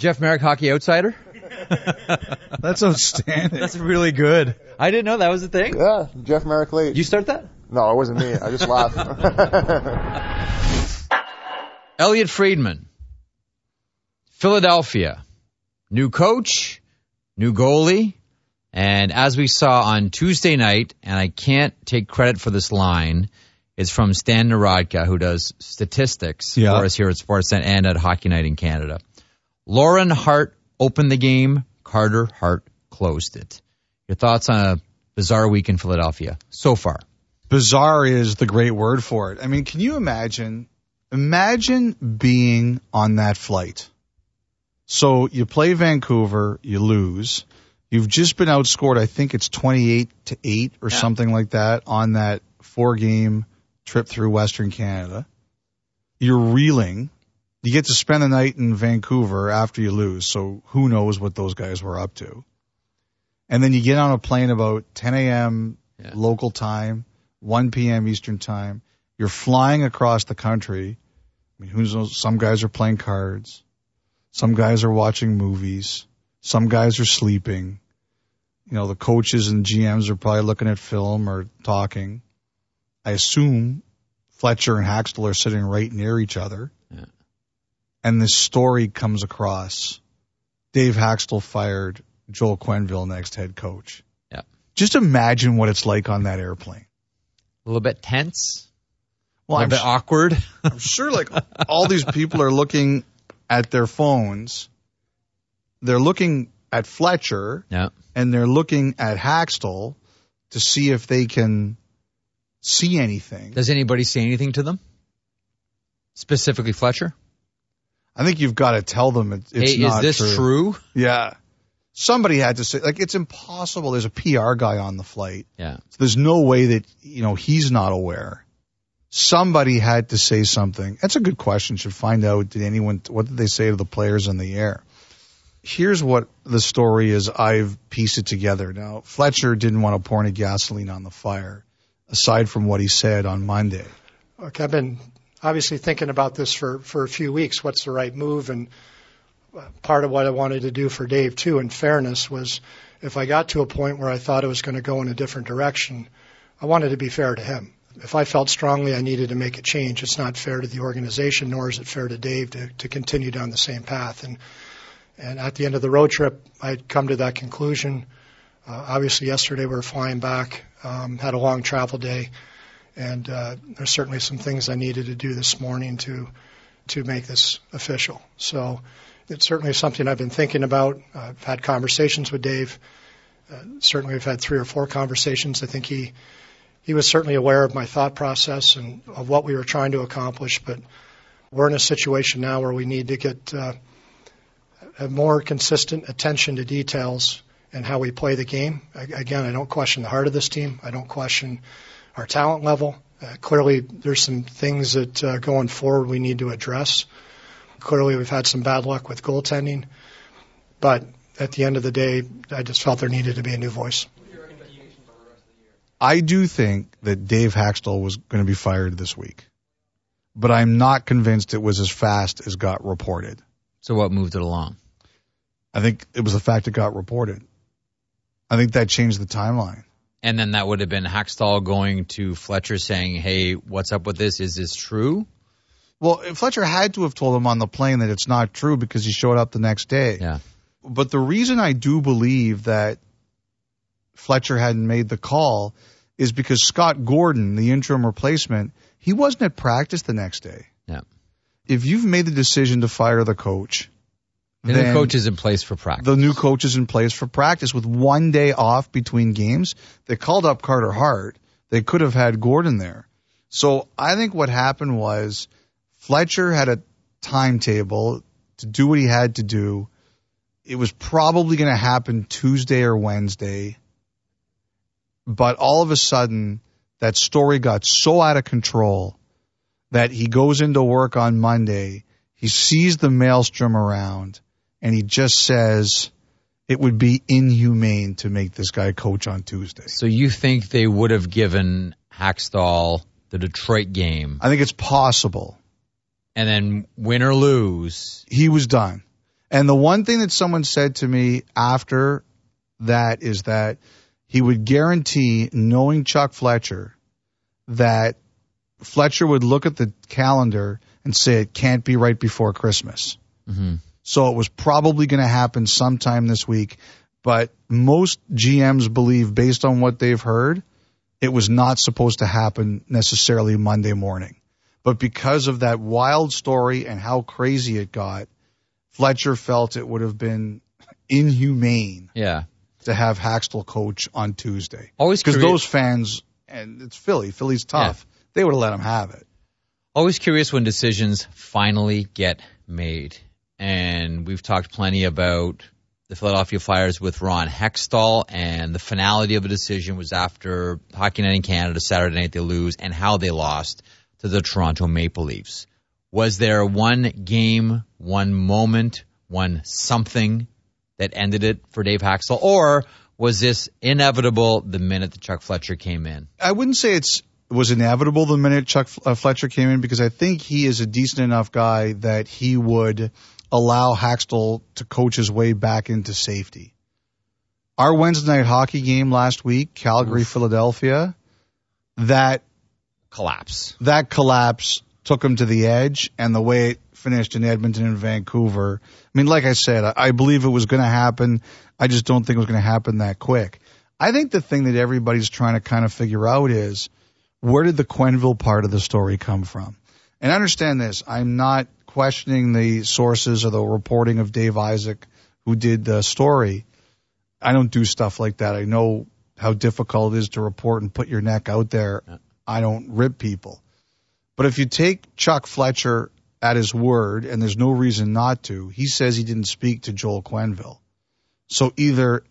Jeff Merrick, Hockey Outsider. That's outstanding. That's really good. I didn't know that was a thing. Yeah, Jeff Merrick late. Did you start that? No, it wasn't me. I just laughed. Elliot Friedman, Philadelphia, new coach, new goalie, and as we saw on Tuesday night, and I can't take credit for this line, it's from Stan Narodka, who does statistics for us here at Sportsnet and at Hockey Night in Canada. Lauren Hart opened the game, Carter Hart closed it. Your thoughts on a bizarre week in Philadelphia so far? Bizarre is the great word for it. I mean, can you imagine being on that flight? So you play Vancouver, you lose. You've just been outscored, I think it's 28-8 or something like that on that 4-game trip through Western Canada. You're reeling. You get to spend the night in Vancouver after you lose, so who knows what those guys were up to. And then you get on a plane about 10 a.m. local time, 1 p.m. Eastern time. You're flying across the country. I mean, who knows? Some guys are playing cards. Some guys are watching movies. Some guys are sleeping. You know, the coaches and GMs are probably looking at film or talking. I assume Fletcher and Haxtell are sitting right near each other. Yeah. And this story comes across. Dave Haxtell fired Joel Quenneville, next head coach. Yeah. Just imagine what it's like on that airplane. A little bit tense. Well, a little bit awkward. I'm sure like all these people are looking at their phones. They're looking at Fletcher. Yeah. And they're looking at Haxtell to see if they can see anything. Does anybody say anything to them? Specifically Fletcher? I think you've got to tell them it's hey, not is this true? Yeah. Somebody had to say, like, it's impossible. There's a PR guy on the flight. Yeah. So there's no way that, you know, he's not aware. Somebody had to say something. That's a good question. Should find out, what did they say to the players in the air? Here's what the story is. I've pieced it together. Now, Fletcher didn't want to pour any gasoline on the fire, aside from what he said on Monday. Look, I've been obviously thinking about this for a few weeks. What's the right move? And part of what I wanted to do for Dave, too, in fairness, was if I got to a point where I thought it was going to go in a different direction, I wanted to be fair to him. If I felt strongly I needed to make a change, it's not fair to the organization, nor is it fair to Dave to continue down the same path. And at the end of the road trip, I'd come to that conclusion. Obviously, yesterday we were flying back, had a long travel day, and there's certainly some things I needed to do this morning to make this official. So it's certainly something I've been thinking about. I've had conversations with Dave. Certainly we've had 3 or 4 conversations. I think he was certainly aware of my thought process and of what we were trying to accomplish, but we're in a situation now where we need to get a more consistent attention to details and how we play the game. Again, I don't question the heart of this team. I don't question our talent level. Clearly, there's some things that going forward we need to address. Clearly, we've had some bad luck with goaltending. But at the end of the day, I just felt there needed to be a new voice. I do think that Dave Haxtell was going to be fired this week. But I'm not convinced it was as fast as got reported. So what moved it along? I think it was the fact it got reported. I think that changed the timeline. And then that would have been Haxtell going to Fletcher saying, hey, what's up with this? Is this true? Well, Fletcher had to have told him on the plane that it's not true because he showed up the next day. Yeah. But the reason I do believe that Fletcher hadn't made the call is because Scott Gordon, the interim replacement, he wasn't at practice the next day. Yeah. If you've made the decision to fire the coach, the new coach is in place for practice. The new coach is in place for practice with 1 day off between games. They called up Carter Hart. They could have had Gordon there. So I think what happened was Fletcher had a timetable to do what he had to do. It was probably going to happen Tuesday or Wednesday. But all of a sudden, that story got so out of control that he goes into work on Monday. He sees the maelstrom around. And he just says it would be inhumane to make this guy coach on Tuesday. So you think they would have given Haxtell the Detroit game? I think it's possible. And then win or lose, he was done. And the one thing that someone said to me after that is that he would guarantee, knowing Chuck Fletcher, that Fletcher would look at the calendar and say it can't be right before Christmas. Mm-hmm. So it was probably going to happen sometime this week. But most GMs believe, based on what they've heard, it was not supposed to happen necessarily Monday morning. But because of that wild story and how crazy it got, Fletcher felt it would have been inhumane Yeah. to have Haxtell coach on Tuesday. Always Because curious. those fans, and it's Philly. Philly's tough. They would have let him have it. Always curious when decisions finally get made. And we've talked plenty about the Philadelphia Flyers with Ron Hextall, and the finality of the decision was after Hockey Night in Canada, Saturday night they lose, and how they lost to the Toronto Maple Leafs. Was there one game, one moment, one something that ended it for Dave Haxtell, or was this inevitable the minute that Chuck Fletcher came in? I wouldn't say it was inevitable the minute Chuck Fletcher came in, because I think he is a decent enough guy that he would allow Haxtell to coach his way back into safety. Our Wednesday night hockey game last week, Calgary-Philadelphia, that Collapse. took him to the edge, and the way it finished in Edmonton and Vancouver. I mean, like I said, I believe it was going to happen. I just don't think it was going to happen that quick. I think the thing that everybody's trying to kind of figure out is, where did the Quenneville part of the story come from? And understand this, I'm not questioning the sources or the reporting of Dave Isaac, who did the story. I don't do stuff like that. I know how difficult it is to report and put your neck out there. I don't rip people. But if you take Chuck Fletcher at his word, and there's no reason not to, he says he didn't speak to Joel Quenneville. So either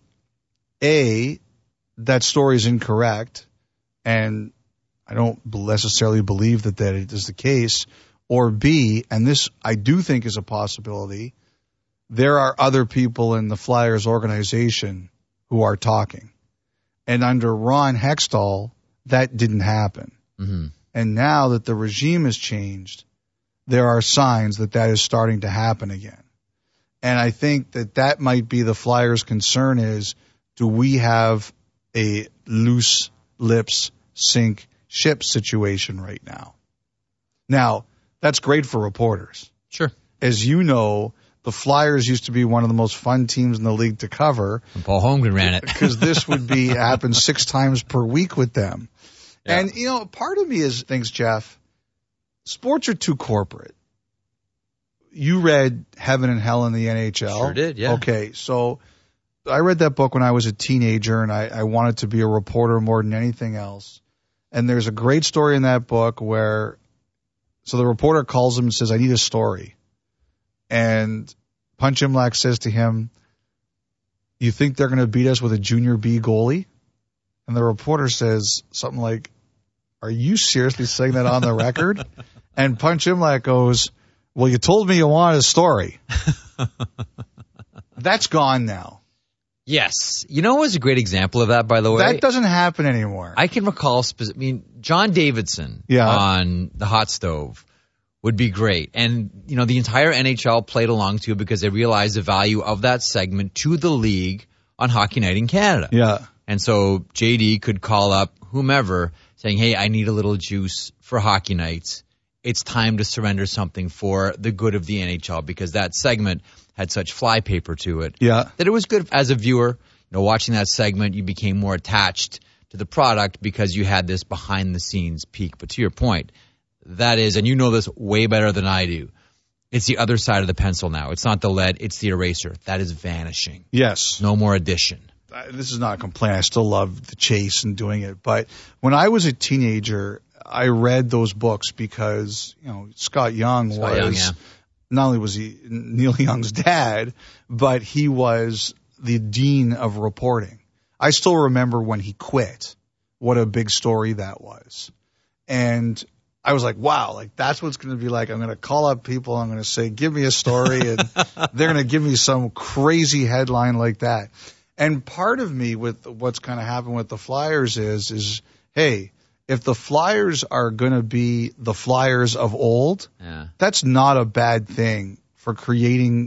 A, that story is incorrect, and I don't necessarily believe that is the case, or B, and this I do think is a possibility, there are other people in the Flyers organization who are talking. And under Ron Hextall, that didn't happen. Mm-hmm. And now that the regime has changed, there are signs that is starting to happen again. And I think that might be the Flyers' concern is, do we have a loose lips sink ship situation right now? Now, that's great for reporters. Sure. As you know, the Flyers used to be one of the most fun teams in the league to cover. And Paul Holmgren ran it. Because this would happen 6 times per week with them. Yeah. And, part of me thinks, Jeff, sports are too corporate. You read Heaven and Hell in the NHL. Sure did, yeah. Okay, so I read that book when I was a teenager, and I wanted to be a reporter more than anything else. And there's a great story in that book where, so the reporter calls him and says, I need a story. And Punch Imlach says to him, you think they're going to beat us with a junior B goalie? And the reporter says something like, are you seriously saying that on the record? And Punch Imlach goes, well, you told me you wanted a story. That's gone now. Yes. You know what's a great example of that, by the way? That doesn't happen anymore. I can recall, John Davidson on the hot stove would be great. And, the entire NHL played along to it because they realized the value of that segment to the league on Hockey Night in Canada. Yeah. And so JD could call up whomever saying, hey, I need a little juice for hockey nights. It's time to surrender something for the good of the NHL, because that segment had such flypaper to it that it was good as a viewer. Watching that segment, you became more attached to the product because you had this behind-the-scenes peek. But to your point, that is, and you know this way better than I do, it's the other side of the pencil now. It's not the lead, it's the eraser. That is vanishing. Yes. No more addition. This is not a complaint. I still love the chase and doing it. But when I was a teenager, I read those books because, Scott Young not only was he Neil Young's dad, but he was the dean of reporting. I still remember when he quit, what a big story that was. And I was like, wow, that's what it's going to be like. I'm going to call up people. I'm going to say, give me a story. And they're going to give me some crazy headline like that. And part of me with what's kind of happened with the Flyers is, hey, if the Flyers are going to be the Flyers of old, that's not a bad thing for creating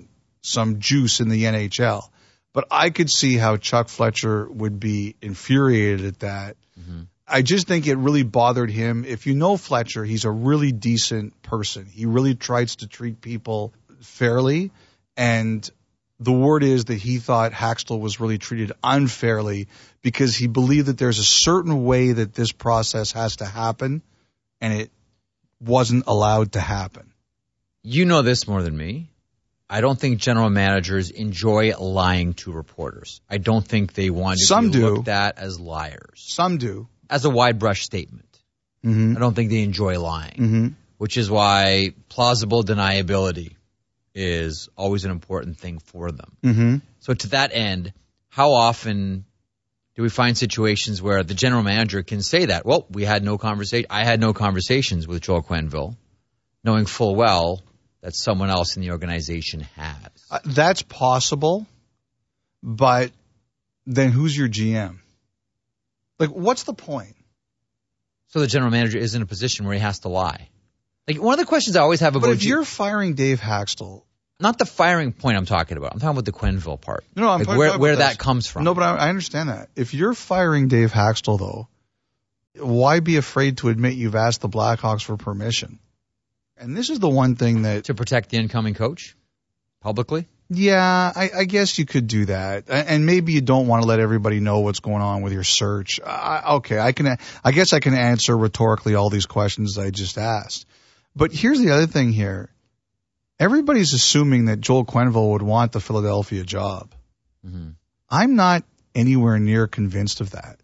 some juice in the NHL. But I could see how Chuck Fletcher would be infuriated at that. Mm-hmm. I just think it really bothered him. If you know Fletcher, he's a really decent person. He really tries to treat people fairly. And the word is that he thought Hakstol was really treated unfairly because he believed that there's a certain way that this process has to happen, and it wasn't allowed to happen. You know this more than me. I don't think general managers enjoy lying to reporters. I don't think they want to be looked at as liars. Some do. As a wide brush statement. Mm-hmm. I don't think they enjoy lying, which is why plausible deniability is always an important thing for them. Mm-hmm. So to that end, how often do we find situations where the general manager can say that? Well, I had no conversations with Joel Quenneville, knowing full well that someone else in the organization has. That's possible, but then who's your GM? Like, what's the point? So the general manager is in a position where he has to lie. Like, one of the questions I always have about... But if you're firing Dave Hakstol... Not the firing point I'm talking about. I'm talking about the Quenneville part. No, I'm talking about where that comes from. No, but I understand that. If you're firing Dave Hakstol, though, why be afraid to admit you've asked the Blackhawks for permission? And this is the one thing that... To protect the incoming coach? Publicly? Yeah, I guess you could do that. And maybe you don't want to let everybody know what's going on with your search. Okay, I guess I can answer rhetorically all these questions I just asked. But here's the other thing here. Everybody's assuming that Joel Quenneville would want the Philadelphia job. Mm-hmm. I'm not anywhere near convinced of that.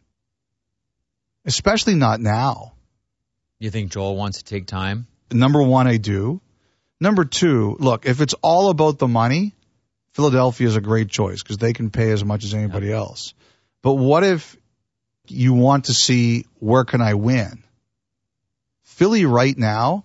Especially not now. You think Joel wants to take time? Number one, I do. Number two, look, if it's all about the money, Philadelphia is a great choice because they can pay as much as anybody else. But what if you want to see where can I win? Philly right now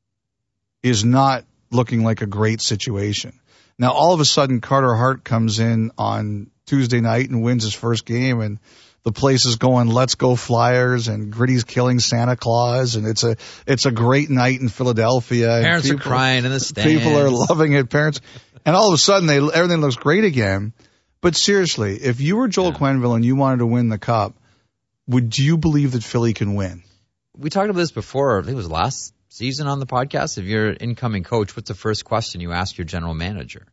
is not looking like a great situation. Now, all of a sudden, Carter Hart comes in on Tuesday night and wins his first game, and the place is going, let's go Flyers, and Gritty's killing Santa Claus, and it's a great night in Philadelphia. Parents are crying in the stands. People are loving it, parents. And all of a sudden, everything looks great again. But seriously, if you were Joel Quenneville and you wanted to win the Cup, would you believe that Philly can win? We talked about this before. I think it was last season on the podcast. If you're an incoming coach, what's the first question you ask your general manager?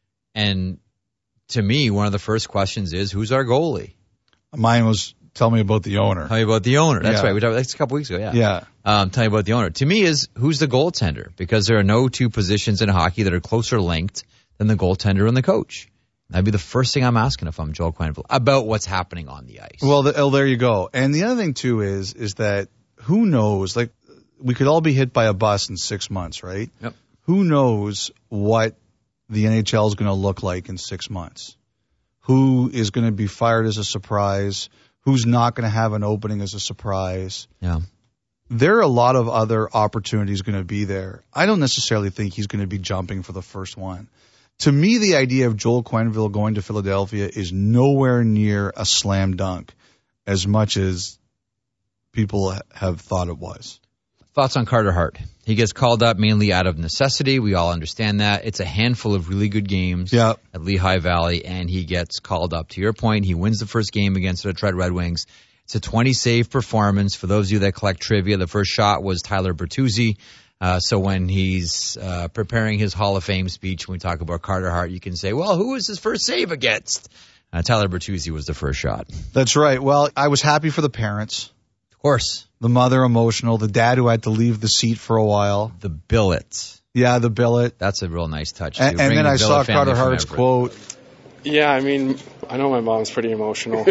And to me, one of the first questions is, who's our goalie? Mine was, tell me about the owner. Tell me about the owner. That's right. We talked about this a couple weeks ago. Yeah. Tell me about the owner. To me is, who's the goaltender? Because there are no two positions in hockey that are closer linked than the goaltender and the coach. That'd be the first thing I'm asking if I'm Joel Quenneville about what's happening on the ice. Well, there you go. And the other thing too is that who knows, like, we could all be hit by a bus in 6 months, right? Yep. Who knows what the NHL is going to look like in 6 months? Who is going to be fired as a surprise? Who's not going to have an opening as a surprise? Yeah. There are a lot of other opportunities going to be there. I don't necessarily think he's going to be jumping for the first one. To me, the idea of Joel Quenneville going to Philadelphia is nowhere near a slam dunk as much as people have thought it was. Thoughts on Carter Hart? He gets called up mainly out of necessity. We all understand that. It's a handful of really good games at Lehigh Valley, and he gets called up. To your point, he wins the first game against the Detroit Red Wings. It's a 20-save performance. For those of you that collect trivia, the first shot was Tyler Bertuzzi. So when he's preparing his Hall of Fame speech, when we talk about Carter Hart, you can say, well, who was his first save against? Tyler Bertuzzi was the first shot. That's right. Well, I was happy for the parents. Of course. The mother emotional, the dad who had to leave the seat for a while. The billet. Yeah, the billet. That's a real nice touch, too. And then I saw Carter Hart's quote. Yeah, I mean, I know my mom's pretty emotional.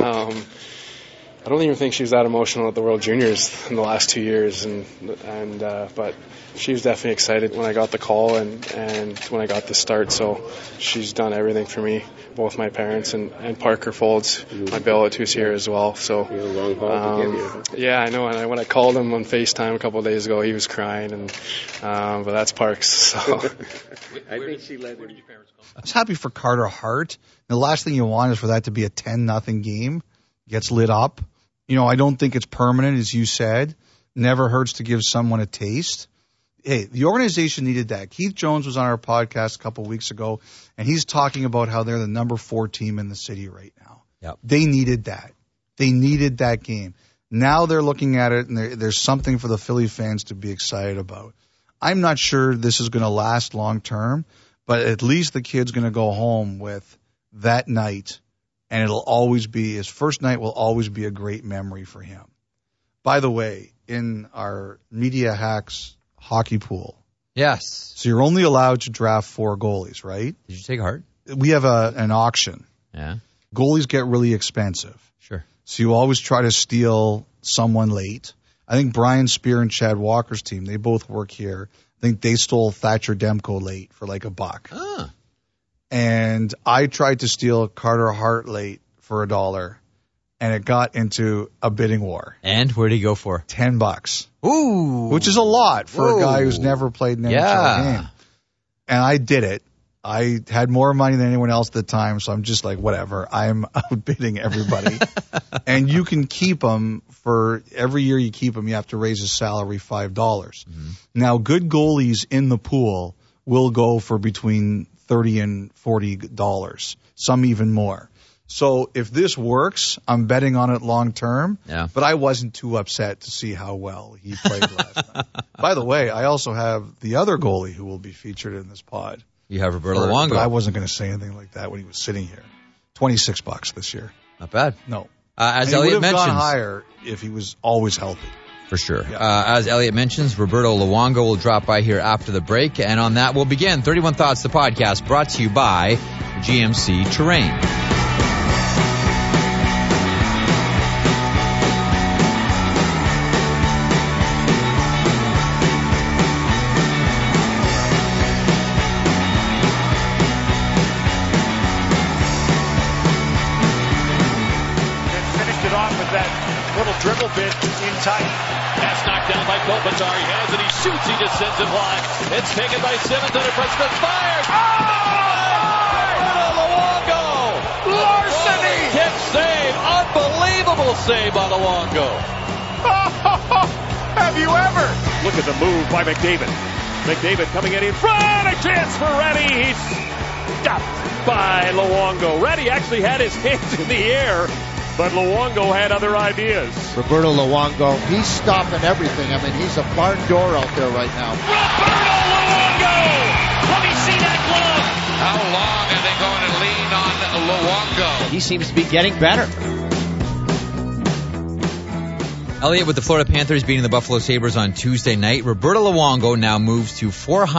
I don't even think she was that emotional at the World Juniors in the last 2 years, but she was definitely excited when I got the call and when I got the start. So she's done everything for me, both my parents and Parker Folds, my billet, who's here as well. So yeah, I know. And when I called him on FaceTime a couple of days ago, he was crying, but that's Parks. So I think she led. I was happy for Carter Hart. The last thing you want is for that to be a 10-0 game. Gets lit up. You know, I don't think it's permanent, as you said. Never hurts to give someone a taste. Hey, the organization needed that. Keith Jones was on our podcast a couple weeks ago, and he's talking about how they're the number 4 team in the city right now. Yep. They needed that. They needed that game. Now they're looking at it, and there's something for the Philly fans to be excited about. I'm not sure this is going to last long term, but at least the kid's going to go home with that night, and it'll always be, his first night will always be a great memory for him. By the way, in our Media Hacks hockey pool, Yes. so you're only allowed to draft 4 goalies, right? Did you take heart? We have an auction. Yeah. Goalies get really expensive. Sure. So you always try to steal someone late. I think Brian Spear and Chad Walker's team, they both work here. I think they stole Thatcher Demko late for like $1. Ah. And I tried to steal Carter Hart late for $1, and it got into a bidding war. And where did he go for? $10. Ooh. Which is a lot for Whoa. a guy who's never played an NHL game. And I did it. I had more money than anyone else at the time, so I'm just like, whatever. I'm outbidding everybody. And you can keep him for every year you keep him, you have to raise his salary $5. Mm-hmm. Now, good goalies in the pool will go for between $30 and $40, some even more. So if this works, I'm betting on it long term. Yeah. But I wasn't too upset to see how well he played last night. By the way, I also have the other goalie who will be featured in this pod. You have Roberto But Luongo. I wasn't going to say anything like that when he was sitting here. $26 this year. Not bad. No. As And he Elliot would have mentions, gone higher if he was always healthy. for sure. Yeah. As Elliot mentions, Roberto Luongo will drop by here after the break, and on that we'll begin 31 Thoughts, the podcast, brought to you by GMC Terrain. Dribble bit in tight. Pass knocked down by Kopitar. He has it. He shoots. He just sends it wide. It's taken by Simmons under pressure. Fires. Oh! Luongo. Larceny. Kick save. Unbelievable save by Luongo. Have you ever? Look at the move by McDavid. McDavid coming in front. A chance for Reddy. He's stopped by Luongo. Reddy actually had his hands in the air. But Luongo had other ideas. Roberto Luongo, he's stopping everything. I mean, he's a barn door out there right now. Roberto Luongo! Let me see that glove! How long are they going to lean on Luongo? He seems to be getting better. Elliot, with the Florida Panthers beating the Buffalo Sabres on Tuesday night, Roberto Luongo now moves to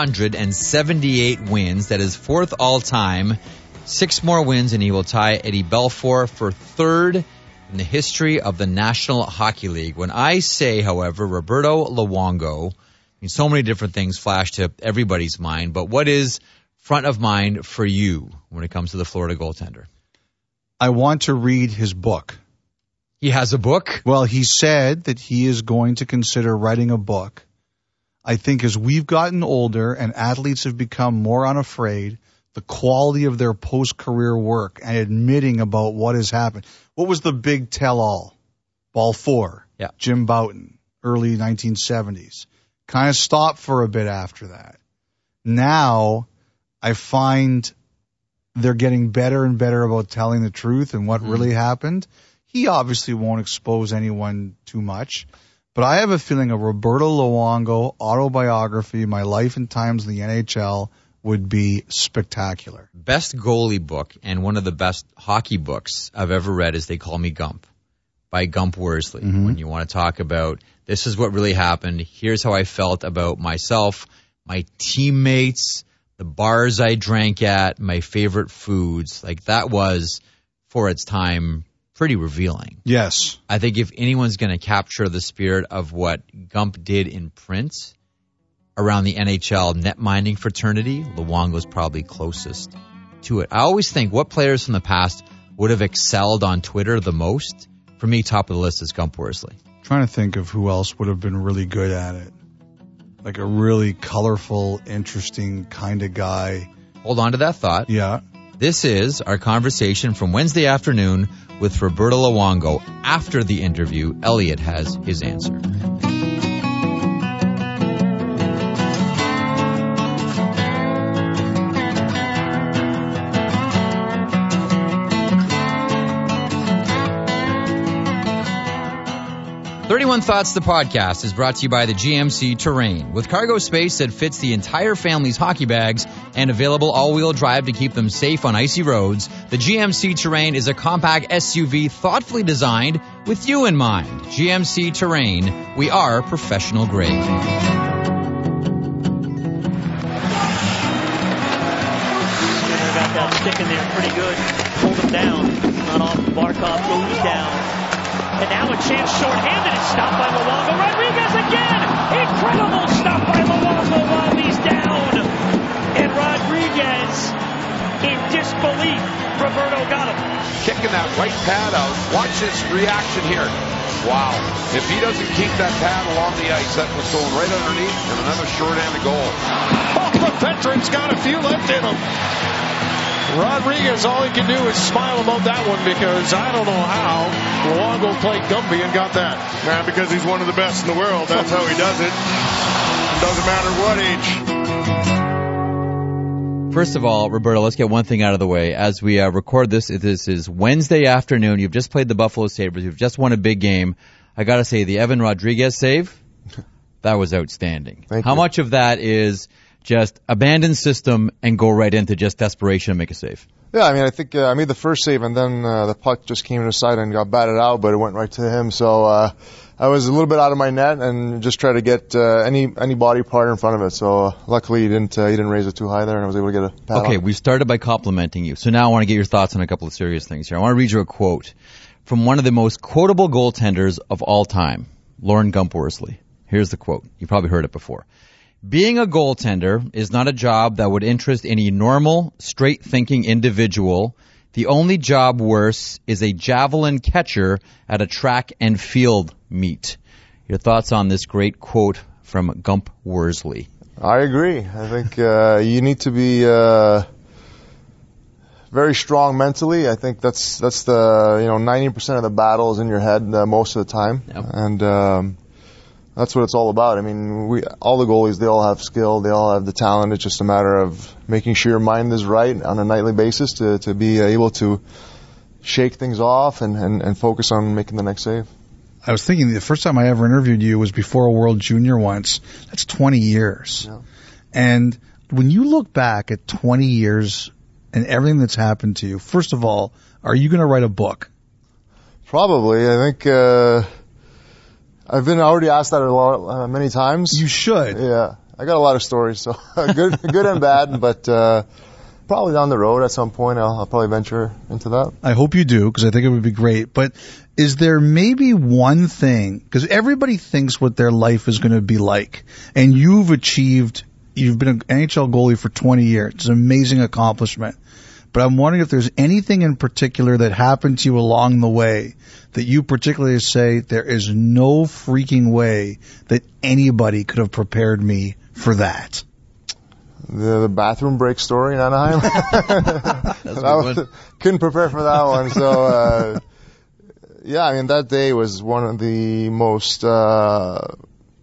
478 wins. That is 4th all-time. 6 more wins, and he will tie Eddie Belfour for 3rd in the history of the National Hockey League. When I say, however, Roberto Luongo, so many different things flash to everybody's mind, but what is front of mind for you when it comes to the Florida goaltender? I want to read his book. He has a book? Well, he said that he is going to consider writing a book. I think as we've gotten older and athletes have become more unafraid, the quality of their post-career work and admitting about what has happened. What was the big tell-all? Ball 4. Yeah. Jim Bouton, early 1970s. Kind of stopped for a bit after that. Now, I find they're getting better and better about telling the truth and what really happened. He obviously won't expose anyone too much. But I have a feeling a Roberto Luongo autobiography, My Life and Times in the NHL, would be spectacular. Best goalie book and one of the best hockey books I've ever read is They Call Me Gump by Gump Worsley. Mm-hmm. When you want to talk about this is what really happened, here's how I felt about myself, my teammates, the bars I drank at, my favorite foods. Like that was, for its time, pretty revealing. Yes. I think if anyone's going to capture the spirit of what Gump did in print around the NHL net mining fraternity, Luongo's probably closest to it. I always think what players from the past would have excelled on Twitter the most. For me, top of the list is Gump Worsley. Trying to think of who else would have been really good at it. Like a really colorful, interesting kind of guy. Hold on to that thought. Yeah. This is our conversation from Wednesday afternoon with Roberto Luongo. After the interview, Elliot has his answer. 31 Thoughts, the podcast, is brought to you by the GMC Terrain. With cargo space that fits the entire family's hockey bags and available all-wheel drive to keep them safe on icy roads, the GMC Terrain is a compact SUV thoughtfully designed with you in mind. GMC Terrain, we are professional grade. Skinner got that stick in there pretty good. Pulled him down. Not off. Barkov goes down. And now a chance short-handed. It's stopped by Luongo. Rodriguez again! Incredible stop by Luongo while he's down. And Rodriguez, in disbelief, Roberto got him. Kicking that right pad out. Watch his reaction here. Wow. If he doesn't keep that pad along the ice, that was going right underneath and another short-handed goal. Oh, the veteran's got a few left in him. Rodriguez, all he can do is smile about that one because I don't know how Luongo played Gumby and got that. Man, because he's one of the best in the world. That's how he does it. It doesn't matter what age. First of all, Roberto, let's get one thing out of the way. As we record this is Wednesday afternoon. You've just played the Buffalo Sabres. You've just won a big game. I got to say, the Evan Rodriguez save, that was outstanding. How much of that is just abandon system and go right into just desperation and make a save? Yeah, I mean, I think I made the first save, and then the puck just came to the side and got batted out, but it went right to him. So I was a little bit out of my net and just tried to get any body part in front of it. So luckily he didn't raise it too high there, and I was able to get a pat Okay, on. we started by complimenting you. So now I want to get your thoughts on a couple of serious things here. I want to read you a quote from one of the most quotable goaltenders of all time, Lauren Gump-Worsley. Here's the quote. You probably heard it before. Being a goaltender is not a job that would interest any normal, straight-thinking individual. The only job worse is a javelin catcher at a track and field meet. Your thoughts on this great quote from Gump-Worsley? I agree. I think you need to be very strong mentally. I think that's the 90% of the battle is in your head most of the time, and that's what it's all about. I mean, all the goalies, they all have skill, they all have the talent. It's just a matter of making sure your mind is right on a nightly basis to be able to shake things off and focus on making the next save. I was thinking the first time I ever interviewed you was before a World Junior once. That's 20 years. Yeah. And when you look back at 20 years and everything that's happened to you, first of all, are you going to write a book? Probably. I think I've been already asked that many times. You should. Yeah. I got a lot of stories, so good and bad, but probably down the road at some point I'll probably venture into that. I hope you do, because I think it would be great. But is there maybe one thing, because everybody thinks what their life is going to be like, and you've been an NHL goalie for 20 years. It's an amazing accomplishment. But I'm wondering if there's anything in particular that happened to you along the way that you particularly say there is no freaking way that anybody could have prepared me for that. The bathroom break story in Anaheim. Couldn't prepare for that one. So, yeah, I mean, that day was one of the most, I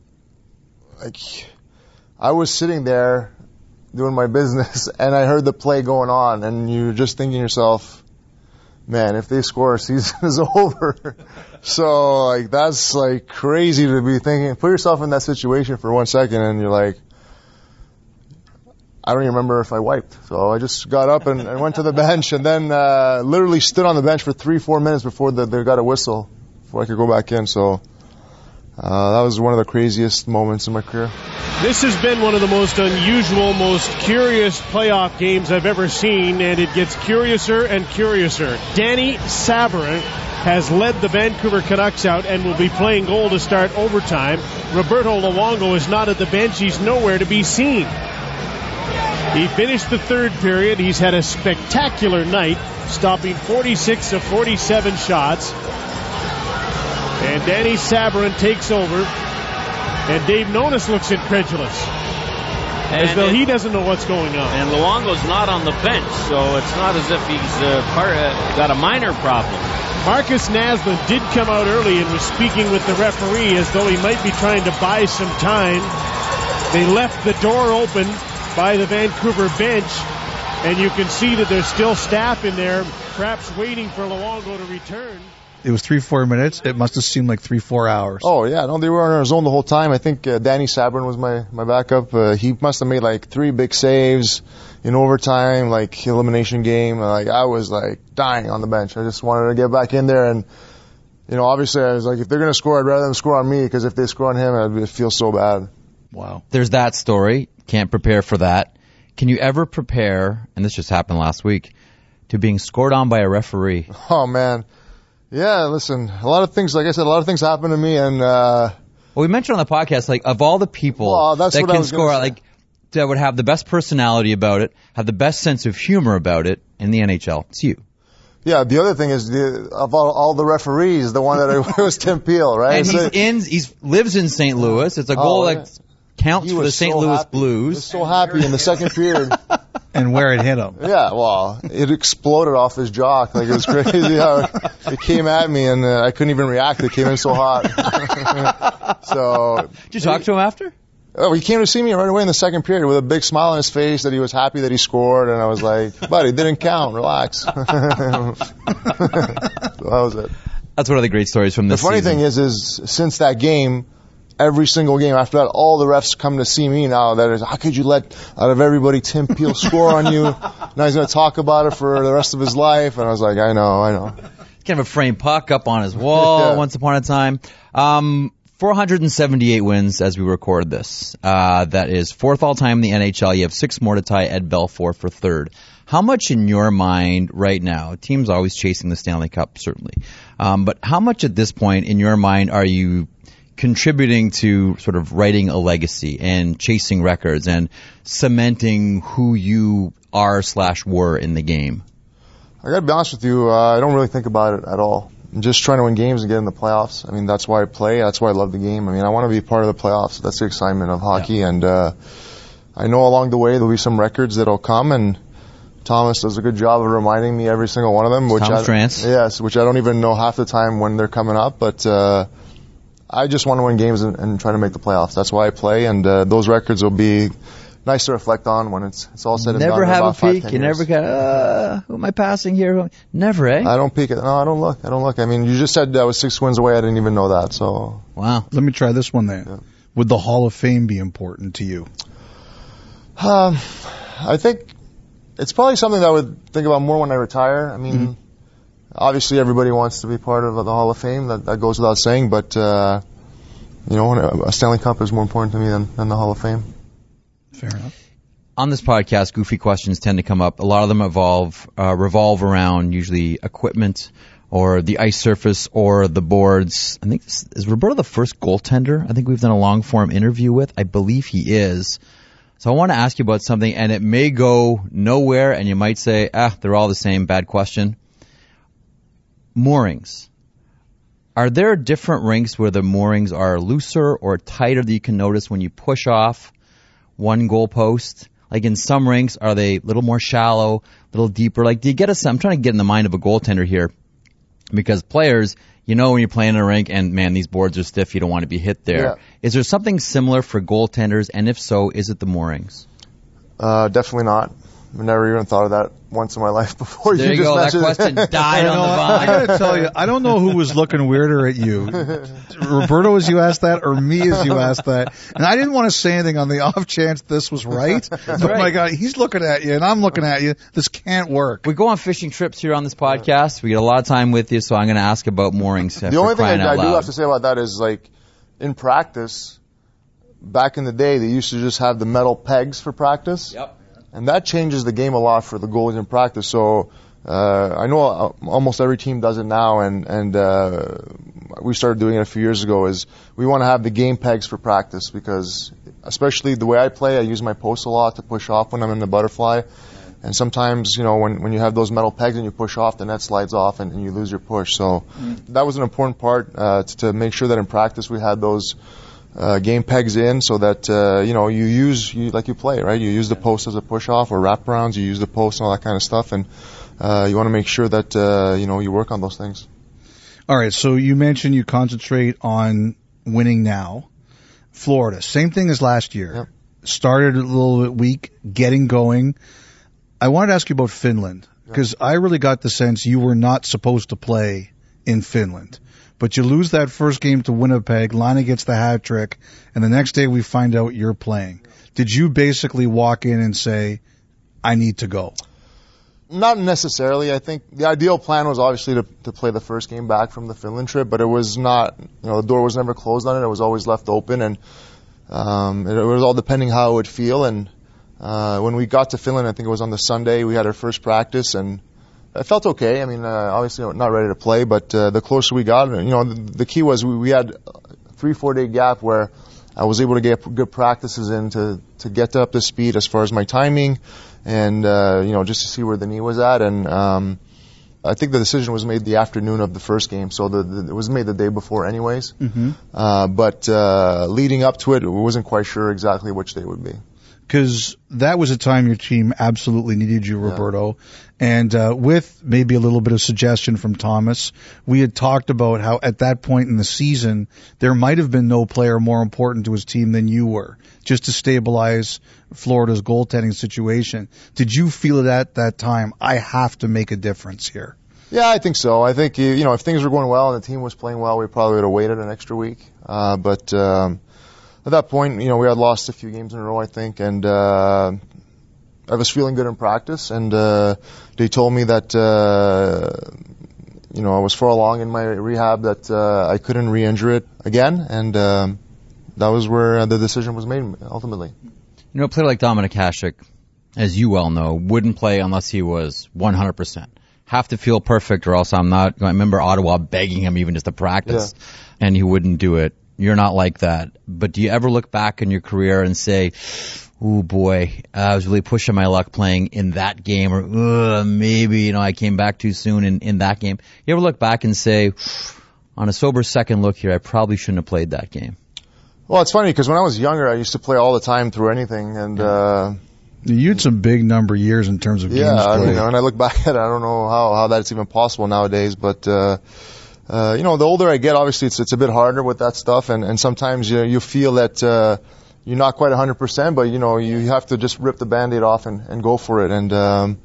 was sitting there doing my business and I heard the play going on, and you're just thinking to yourself, man, if they score, season is over. So, that's crazy to be thinking. Put yourself in that situation for 1 second and you're like, I don't even remember if I wiped. So I just got up and went to the bench, and then literally stood on the bench for 3-4 minutes before they got a whistle before I could go back in. So that was one of the craziest moments in my career. This has been one of the most unusual, most curious playoff games I've ever seen, and it gets curiouser and curiouser. Danny Sabourin has led the Vancouver Canucks out and will be playing goal to start overtime. Roberto Luongo is not at the bench. He's nowhere to be seen. He finished the third period. He's had a spectacular night, stopping 46 of 47 shots. And Danny Sabourin takes over. And Dave Nonis looks incredulous, as though he doesn't know what's going on. And Luongo's not on the bench, so it's not as if he's got a minor problem. Marcus Naslund did come out early and was speaking with the referee as though he might be trying to buy some time. They left the door open by the Vancouver bench, and you can see that there's still staff in there, perhaps waiting for Luongo to return. it was 3-4 minutes. It must have seemed like 3-4 hours. Oh yeah, no, they were in our zone the whole time. I think Danny Sabrin was my backup. He must have made like 3 big saves in overtime, like elimination game. Like I was like dying on the bench. I just wanted to get back in there, and obviously I was like, if they're gonna score, I'd rather them score on me, because if they score on him, I'd feel so bad. Wow. There's that story. Can't prepare for that. Can you ever prepare? And this just happened last week, to being scored on by a referee? Oh man. Yeah, listen, a lot of things, like I said, a lot of things happen to me, and well, we mentioned on the podcast, like, of all the people that can score, like, that would have the best personality about it, have the best sense of humor about it in the NHL, it's you. Yeah, the other thing is, of all the referees, the one that was Tim Peel, right? And he lives in St. Louis. It's a goal that counts for the St. Louis Blues. He was so happy in the second period. And where it hit him. Yeah, well, it exploded off his jock. Like, it was crazy how it came at me, and I couldn't even react. It came in so hot. So. Did you talk to him after? Oh, he came to see me right away in the second period with a big smile on his face that he was happy that he scored, and I was like, buddy, it didn't count. Relax. So that was it. That's one of the great stories from this season. The funny thing is since that game, every single game after that, all the refs come to see me now. That is, how could you let, out of everybody, Tim Peel score on you? Now he's going to talk about it for the rest of his life. And I was like, I know. Kind of a framed puck up on his wall once upon a time. 478 wins as we record this. That is 4th all-time in the NHL. You have 6 more to tie Ed Belfour for 3rd. How much in your mind right now, teams always chasing the Stanley Cup, certainly, but how much at this point in your mind are you contributing to sort of writing a legacy and chasing records and cementing who you are/were in the game? I gotta be honest with you, I don't really think about it at all. I'm just trying to win games and get in the playoffs. I mean, that's why I play. That's why I love the game. I mean, I want to be part of the playoffs. That's the excitement of hockey. Yeah. And I know along the way there'll be some records that'll come, and Thomas does a good job of reminding me every single one of them. Which I don't even know half the time when they're coming up, but I just want to win games and try to make the playoffs. That's why I play, and those records will be nice to reflect on when it's all said and done. Never have a peek. You years. Never got, who am I passing here? Never, eh? I don't peek. No, I don't look. I mean, you just said I was 6 wins away. I didn't even know that. So. Wow. Let me try this one then. Yeah. Would the Hall of Fame be important to you? I think it's probably something that I would think about more when I retire. I mean, obviously everybody wants to be part of the Hall of Fame. That goes without saying. But a Stanley Cup is more important to me than the Hall of Fame. Fair enough. On this podcast, goofy questions tend to come up. A lot of them revolve around usually equipment or the ice surface or the boards. I think, is Roberto the first goaltender I think we've done a long-form interview with? I believe he is. So I want to ask you about something, and it may go nowhere, and you might say, they're all the same, bad question. Moorings. Are there different rinks where the moorings are looser or tighter that you can notice when you push off one goalpost? Like in some rinks, are they a little more shallow, a little deeper? Like, do you get I'm trying to get in the mind of a goaltender here, because players, when you're playing in a rink and, man, these boards are stiff, you don't want to be hit there. Yeah. Is there something similar for goaltenders? And if so, is it the moorings? Definitely not. I've never even thought of that once in my life before. There you go. That question died on the vine. I gotta tell you, I don't know who was looking weirder at you, Roberto as you asked that, or me as you asked that. And I didn't want to say anything on the off chance this was right. But right. My God, he's looking at you and I'm looking at you. This can't work. We go on fishing trips here on this podcast. We get a lot of time with you, so I'm going to ask about moorings. The only thing I do have to say about that is, like, in practice, back in the day, they used to just have the metal pegs for practice. Yep. And that changes the game a lot for the goalies in practice. So I know almost every team does it now, and we started doing it a few years ago, is we want to have the game pegs for practice, because especially the way I play, I use my post a lot to push off when I'm in the butterfly. And sometimes, when you have those metal pegs and you push off, the net slides off and you lose your push. So that was an important part to make sure that in practice we had those game pegs in, so that you play, right? You use the post as a push off, or wraparounds. You use the post and all that kind of stuff, and you want to make sure that you work on those things. All right. So you mentioned you concentrate on winning now. Florida, same thing as last year. Yep. Started a little bit weak, getting going. I wanted to ask you about Finland, because I really got the sense you were not supposed to play in Finland. But you lose that first game to Winnipeg, Laine gets the hat trick, and the next day we find out you're playing. Did you basically walk in and say, I need to go? Not necessarily. I think the ideal plan was obviously to play the first game back from the Finland trip, but it was not, the door was never closed on it. It was always left open, and it was all depending how it would feel. And when we got to Finland, I think it was on the Sunday, we had our first practice, and I felt okay. I mean, obviously not ready to play, but the closer we got, the key was we had a 3-4 day gap where I was able to get good practices in to get up to speed as far as my timing and, just to see where the knee was at. And I think the decision was made the afternoon of the first game, so it was made the day before anyways. Mm-hmm. But leading up to it, I wasn't quite sure exactly which day it would be. Because that was a time your team absolutely needed you, Roberto. Yeah. And with maybe a little bit of suggestion from Thomas, we had talked about how at that point in the season, there might have been no player more important to his team than you were, just to stabilize Florida's goaltending situation. Did you feel it at that time, I have to make a difference here? Yeah, I think so. I think, if things were going well and the team was playing well, we probably would have waited an extra week. But at that point, we had lost a few games in a row, I think, and I was feeling good in practice, and they told me that, I was far along in my rehab, that I couldn't re-injure it again, and that was where the decision was made, ultimately. A player like Dominik Hasek, as you well know, wouldn't play unless he was 100%. Have to feel perfect or else I'm not. I remember Ottawa begging him even just to practice, and he wouldn't do it. You're not like that. But do you ever look back in your career and say, oh boy, I was really pushing my luck playing in that game, or maybe, I came back too soon in that game? You ever look back and say, on a sober second look here, I probably shouldn't have played that game? Well, it's funny because when I was younger, I used to play all the time through anything, and you had some big number years in terms of games played. And I look back at it, I don't know how that's even possible nowadays, but the older I get, obviously it's a bit harder with that stuff, and sometimes you feel that you're not quite 100%, but you have to just rip the Band-Aid off and go for it. And I'm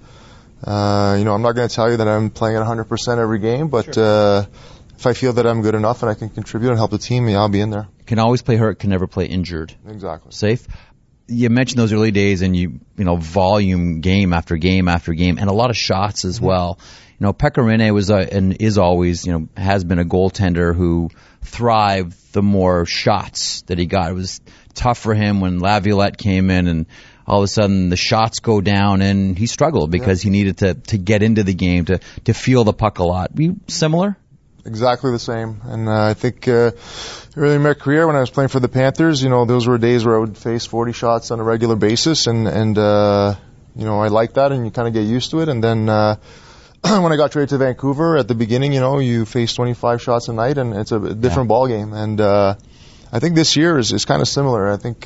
not going to tell you that I'm playing at 100% every game, but if I feel that I'm good enough and I can contribute and help the team, I'll be in there. Can always play hurt, can never play injured. Exactly. Safe. You mentioned those early days, and volume game after game after game, and a lot of shots as well. Pekka Rinne was and is always, has been a goaltender who thrived the more shots that he got. It was tough for him when Laviolette came in, and all of a sudden the shots go down, and he struggled because he needed to get into the game, to feel the puck a lot. Were you similar? Exactly the same. And I think early in my career when I was playing for the Panthers, those were days where I would face 40 shots on a regular basis, and I liked that, and you kind of get used to it. And then when I got traded to Vancouver at the beginning, you face 25 shots a night, and it's a different ball game. And I think this year is kind of similar. I think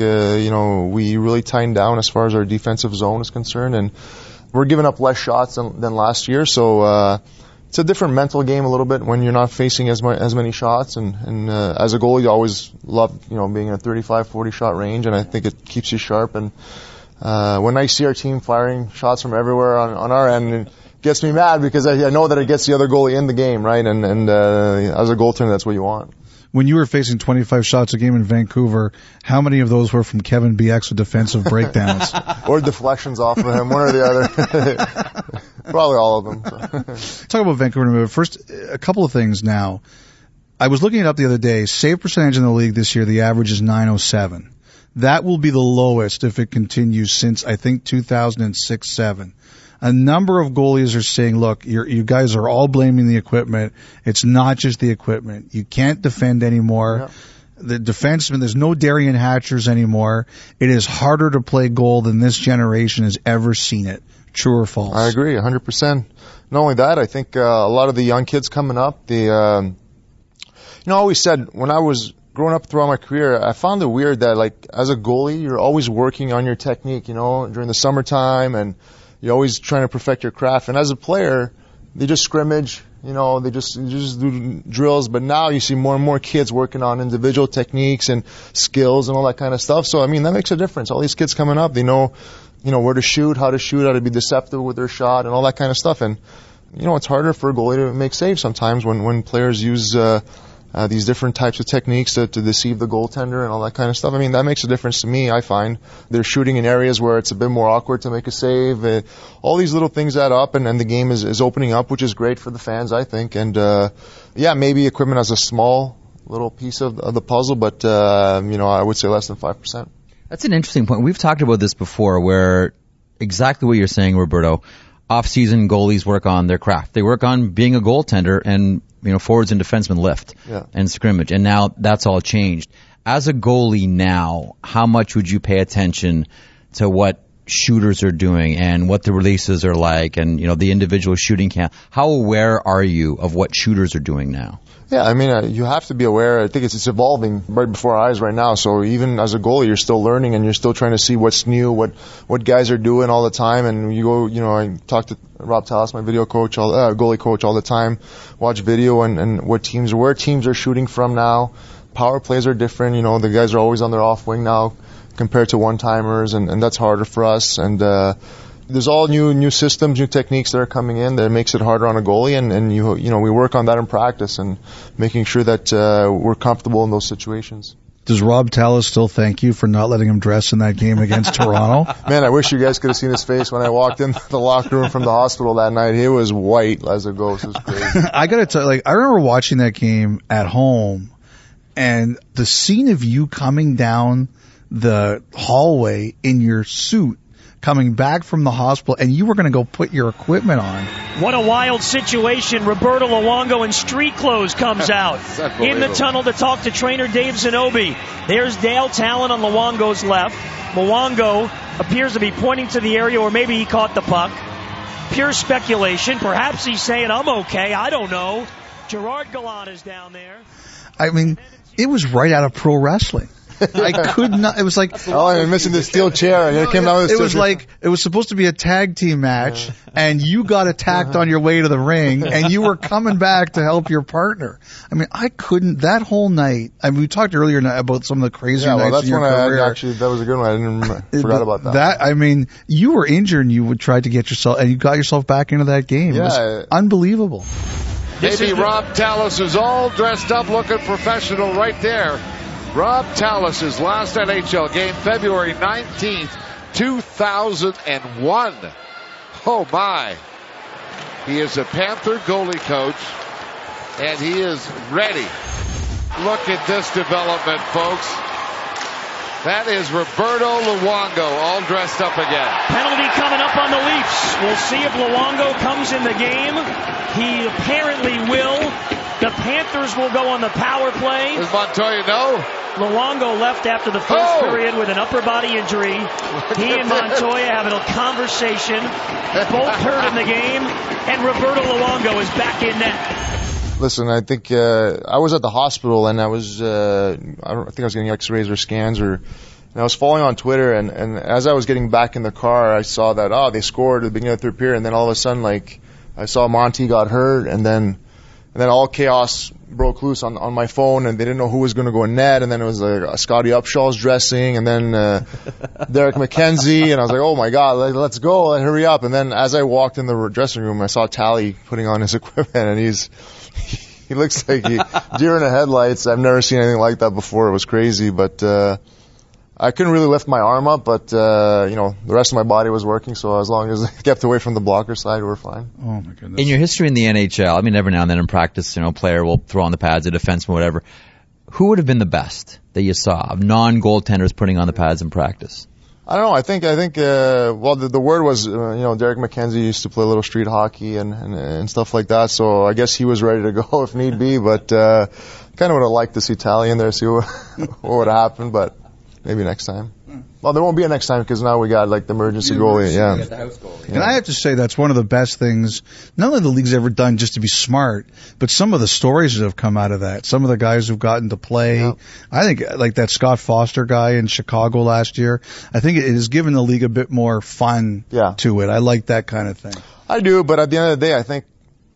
we really tightened down as far as our defensive zone is concerned, and we're giving up less shots than last year. So it's a different mental game a little bit when you're not facing as many shots. And as a goalie, you always love being in a 35-40 shot range, and I think it keeps you sharp. And when I see our team firing shots from everywhere on our end, it gets me mad because I know that it gets the other goalie in the game, right? And as a goaltender, that's what you want. When you were facing 25 shots a game in Vancouver, how many of those were from Kevin BX with defensive breakdowns? Or deflections off of him, one or the other. Probably all of them. So. Talk about Vancouver. First, a couple of things now. I was looking it up the other day. Save percentage in the league this year, the average is .907. That will be the lowest if it continues since, I think, 2006-07. A number of goalies are saying, look, you guys are all blaming the equipment. It's not just the equipment. You can't defend anymore. Yep. The defensemen, there's no Darian Hatchers anymore. It is harder to play goal than this generation has ever seen it. True or false? I agree, 100%. Not only that, I think a lot of the young kids coming up, I always said when I was growing up throughout my career, I found it weird that, like, as a goalie, you're always working on your technique, during the summertime, and you're always trying to perfect your craft. And as a player, they just scrimmage, they just do drills. But now you see more and more kids working on individual techniques and skills and all that kind of stuff. So, that makes a difference. All these kids coming up, they know, where to shoot, how to be deceptive with their shot and all that kind of stuff. And it's harder for a goalie to make saves sometimes when players use these different types of techniques to deceive the goaltender and all that kind of stuff. I mean, that makes a difference to me, I find. They're shooting in areas where it's a bit more awkward to make a save. All these little things add up, and the game is opening up, which is great for the fans, I think. And, maybe equipment has a small little piece of the puzzle, but, I would say less than 5%. That's an interesting point. We've talked about this before, where exactly what you're saying, Roberto, off-season goalies work on their craft. They work on being a goaltender, and forwards and defensemen lift and scrimmage. And now that's all changed. As a goalie now, how much would you pay attention to what shooters are doing and what the releases are like and, the individual shooting count? How aware are you of what shooters are doing now? Yeah, I mean, you have to be aware. I think it's evolving right before our eyes right now. So even as a goalie, you're still learning and you're still trying to see what's new, what guys are doing all the time. And you go, I talk to Rob Tallis, my video coach, goalie coach all the time, watch video and where teams are shooting from now. Power plays are different. The guys are always on their off wing now compared to one-timers, and that's harder for us. And, there's all new systems, new techniques that are coming in that makes it harder on a goalie, and we work on that in practice and making sure that we're comfortable in those situations. Does Rob Tallis still thank you for not letting him dress in that game against Toronto? Man, I wish you guys could have seen his face when I walked in the locker room from the hospital that night. He was white as a ghost. It was crazy. I gotta tell you, I remember watching that game at home, and the scene of you coming down the hallway in your suit, coming back from the hospital, and you were going to go put your equipment on. What a wild situation. Roberto Luongo in street clothes comes out in the tunnel to talk to trainer Dave Zanobi. There's Dale Talon on Luongo's left. Luongo appears to be pointing to the area where maybe he caught the puck. Pure speculation. Perhaps he's saying, I'm okay. I don't know. Gerard Gallant is down there. I mean, it was right out of pro wrestling. I could not. It was like, I'm missing the steel chair. And it came out. It was like it was supposed to be a tag team match, and you got attacked on your way to the ring, and you were coming back to help your partner. I mean, I couldn't. That whole night. I mean, we talked earlier about some of the crazy nights that's in your when career. That was a good one. I didn't forgot about that. I mean, you were injured, and you would try to get yourself, and you got yourself back into that game. Yeah, it was unbelievable. Maybe Rob Tallis is all dressed up, looking professional right there. Rob Tallis' last NHL game, February 19th, 2001. Oh, my. He is a Panther goalie coach, and he is ready. Look at this development, folks. That is Roberto Luongo, all dressed up again. Penalty coming up on the Leafs. We'll see if Luongo comes in the game. He apparently will. The Panthers will go on the power play. Does Montoya know? Luongo left after the first period with an upper body injury. He and Montoya having a conversation. Both hurt in the game. And Roberto Luongo is back in net. Listen, I think I was at the hospital and I was I think I was getting X-rays or scans and I was following on Twitter and as I was getting back in the car, I saw that they scored at the beginning of the third period, and then all of a sudden I saw Monty got hurt, and then all chaos broke loose on my phone, and they didn't know who was going to go in net, and then it was Scotty Upshaw's dressing, and then Derek McKenzie, and I was like, oh my God, let's go, hurry up. And then as I walked in the dressing room, I saw Tally putting on his equipment, and he looks like deer in the headlights. I've never seen anything like that before. It was crazy, but I couldn't really lift my arm up, but the rest of my body was working, so as long as I kept away from the blocker side, we were fine. Oh my goodness. In your history in the NHL, I mean, every now and then in practice, a player will throw on the pads, a defenseman, whatever. Who would have been the best that you saw of non-goaltenders putting on the pads in practice? I don't know. I think the word was, Derek McKenzie used to play a little street hockey and stuff like that, so I guess he was ready to go if need be, but kind of would have liked to see Tally in there, see what would have happened, but maybe next time. Well, there won't be a next time because now we got the emergency goalie. Yeah. The house goalie. And I have to say that's one of the best things, not only the league's ever done just to be smart, but some of the stories that have come out of that. Some of the guys who've gotten to play. Yeah. I think that Scott Foster guy in Chicago last year, I think it has given the league a bit more fun to it. I like that kind of thing. I do, but at the end of the day, I think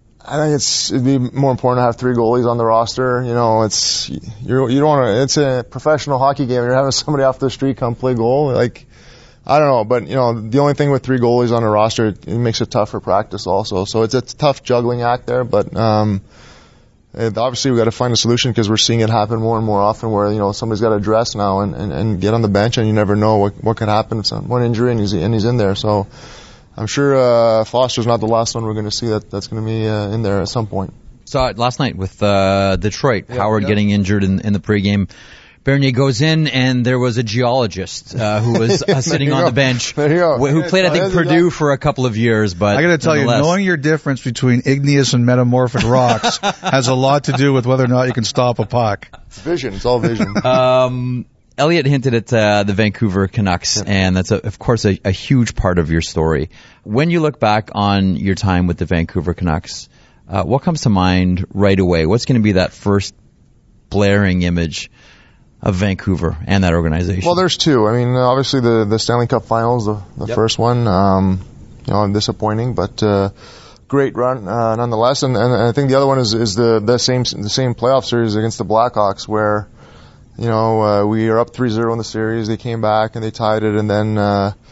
it'd be more important to have 3 goalies on the roster. You don't want to. It's a professional hockey game. You're having somebody off the street come play goal. I don't know, but the only thing with 3 goalies on a roster, it makes it tough for practice also. So it's a tough juggling act there, but obviously we got to find a solution because we're seeing it happen more and more often where somebody's got to dress now and get on the bench, and you never know what could happen if one injury and he's in there. So I'm sure Foster's not the last one we're going to see that's going to be in there at some point. Saw it last night with Detroit. Howard getting injured in the pregame. Bernier goes in, and there was a geologist who was sitting on the bench who played, I think, Purdue for a couple of years. But I got to tell you, knowing your difference between igneous and metamorphic rocks has a lot to do with whether or not you can stop a puck. It's vision. It's all vision. Elliot hinted at the Vancouver Canucks, and that's, of course, a huge part of your story. When you look back on your time with the Vancouver Canucks, what comes to mind right away? What's going to be that first blaring image of Vancouver and that organization? Well, there's 2. I mean, obviously the Stanley Cup Finals, the first one, disappointing, but great run nonetheless. And I think the other one is the same playoff series against the Blackhawks where we are up 3-0 in the series. They came back and they tied it, and then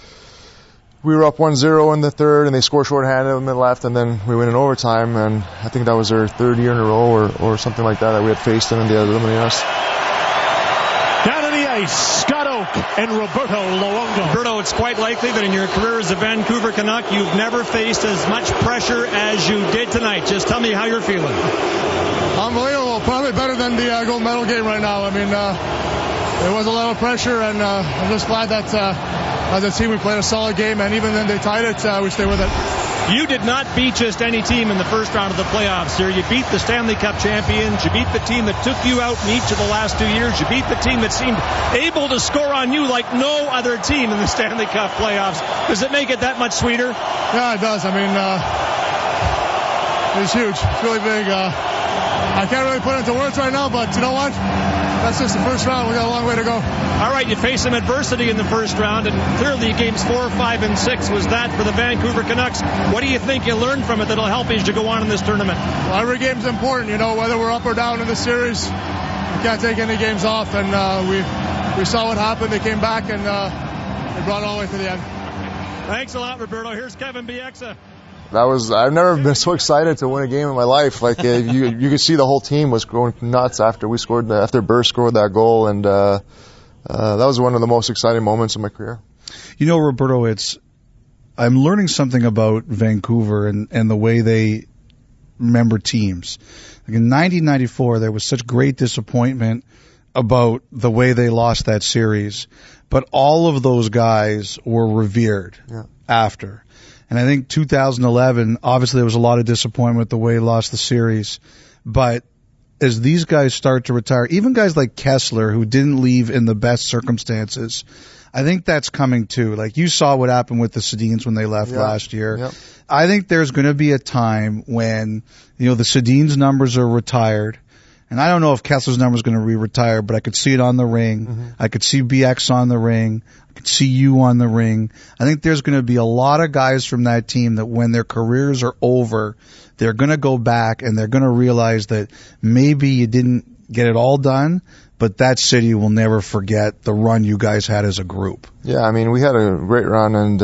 we were up 1-0 in the third, and they score shorthanded in the left, and then we win in overtime. And I think that was their 3rd year in a row or something like that we had faced them and they had eliminated us. Down on the ice, Scott Oak and Roberto Luongo. Roberto, it's quite likely that in your career as a Vancouver Canuck, you've never faced as much pressure as you did tonight. Just tell me how you're feeling. Unbelievable. Probably better than the gold medal game right now. I mean, it was a lot of pressure, and I'm just glad that as a team we played a solid game, and even then they tied it, we stayed with it. You did not beat just any team in the first round of the playoffs here. You beat the Stanley Cup champions. You beat the team that took you out in each of the last 2 years. You beat the team that seemed able to score on you like no other team in the Stanley Cup playoffs. Does it make it that much sweeter? Yeah, it does. I mean, it's huge. It's really big. I can't really put it into words right now, but you know what? That's just the first round. We got a long way to go. All right, you faced some adversity in the first round, and clearly games 4, 5, and 6 was that for the Vancouver Canucks. What do you think you learned from it that'll help you as you go on in this tournament? Well, every game's important, whether we're up or down in the series. We can't take any games off, and we saw what happened. They came back, and they brought it all the way to the end. Thanks a lot, Roberto. Here's Kevin Bieksa. I've never been so excited to win a game in my life. Like you could see the whole team was going nuts after Burr scored that goal, and that was one of the most exciting moments of my career. Roberto, I'm learning something about Vancouver and the way they remember teams. Like in 1994, there was such great disappointment about the way they lost that series, but all of those guys were revered after. And I think 2011, obviously there was a lot of disappointment with the way he lost the series. But as these guys start to retire, even guys like Kessler, who didn't leave in the best circumstances, I think that's coming too. Like you saw what happened with the Sedins when they left last year. Yep. I think there's going to be a time when, the Sedins numbers are retired. And I don't know if Kessler's number is going to re-retire, but I could see it on the ring. Mm-hmm. I could see BX on the ring. I could see you on the ring. I think there's going to be a lot of guys from that team that when their careers are over, they're going to go back and they're going to realize that maybe you didn't get it all done, but that city will never forget the run you guys had as a group. Yeah, I mean, we had a great run, and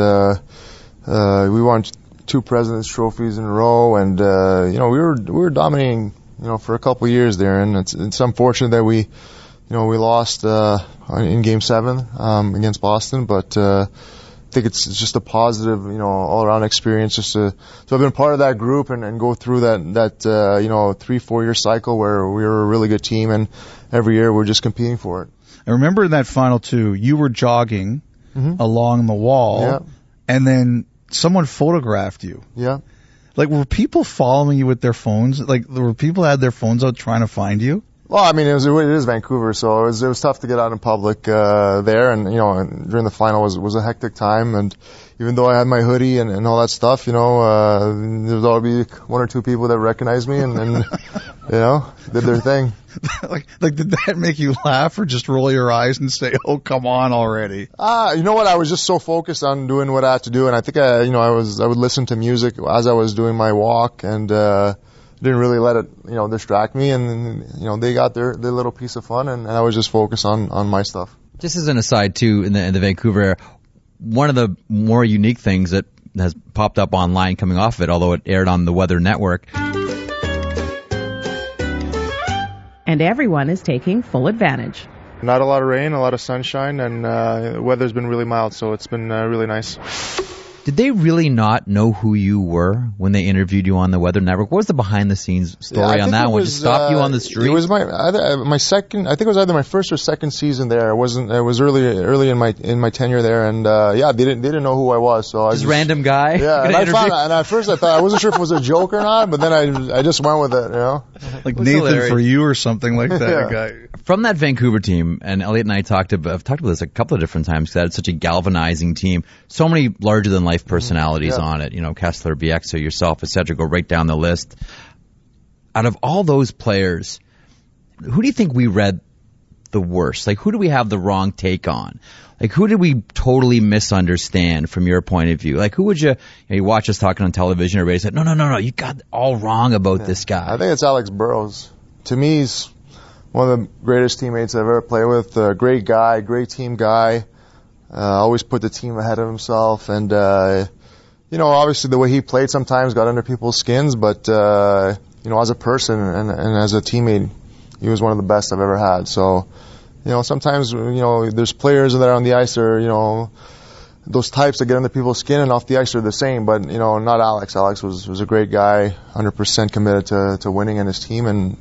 we won 2 President's Trophies in a row, and we were dominating for a couple of years there, and it's unfortunate that we lost in Game 7 against Boston, but I think it's just a positive, all-around experience just to have been part of that group and go through that 3-4 year cycle where we were a really good team, and every year we're just competing for it. I remember in that final 2, you were jogging along the wall, and then someone photographed you. Yeah. Like, were people following you with their phones? Like, were people had their phones out trying to find you? Well, I mean, it is Vancouver, so it was tough to get out in public there, and during the final was a hectic time, and even though I had my hoodie and all that stuff, there was always 1 or 2 people that recognized me and did their thing. like did that make you laugh or just roll your eyes and say, "Oh, come on already"? You know what? I was just so focused on doing what I had to do, and I think I would listen to music as I was doing my walk, and didn't really let it distract me, and they got their little piece of fun, and I was just focused on my stuff. Just as an aside too, in the Vancouver area, one of the more unique things that has popped up online coming off of it, although it aired on the Weather Network. And everyone is taking full advantage. Not a lot of rain, a lot of sunshine, and the weather's been really mild, so it's been really nice. Did they really not know who you were when they interviewed you on the Weather Network? What was the behind-the-scenes story on that one? Just stop you on the street? It was my second. I think it was either my first or second season there. It was early in my tenure there, and they didn't know who I was. So just random guy. Yeah, and at first I thought I wasn't sure if it was a joke or not, but then I just went with it. Like Nathan hilarious. For you or something like that. Yeah. Guy. From that Vancouver team, and Elliot and I have talked about this a couple of different times, because that's such a galvanizing team. So many larger-than-life personalities on it. Kessler, Bieksa, yourself, etc. Go right down the list. Out of all those players, who do you think we read the worst? Like, who do we have the wrong take on? Like, who did we totally misunderstand from your point of view? Like, who would you watch us talking on television, everybody said, no, you got all wrong about this guy. I think it's Alex Burrows. To me, he's one of the greatest teammates I've ever played with. A great guy, great team guy. Always put the team ahead of himself. And, obviously the way he played sometimes got under people's skins. But, as a person and as a teammate, he was one of the best I've ever had. So, sometimes, there's players that are on the ice that are, those types that get under people's skin, and off the ice are the same. But, not Alex. Alex was a great guy, 100% committed to winning in his team. And,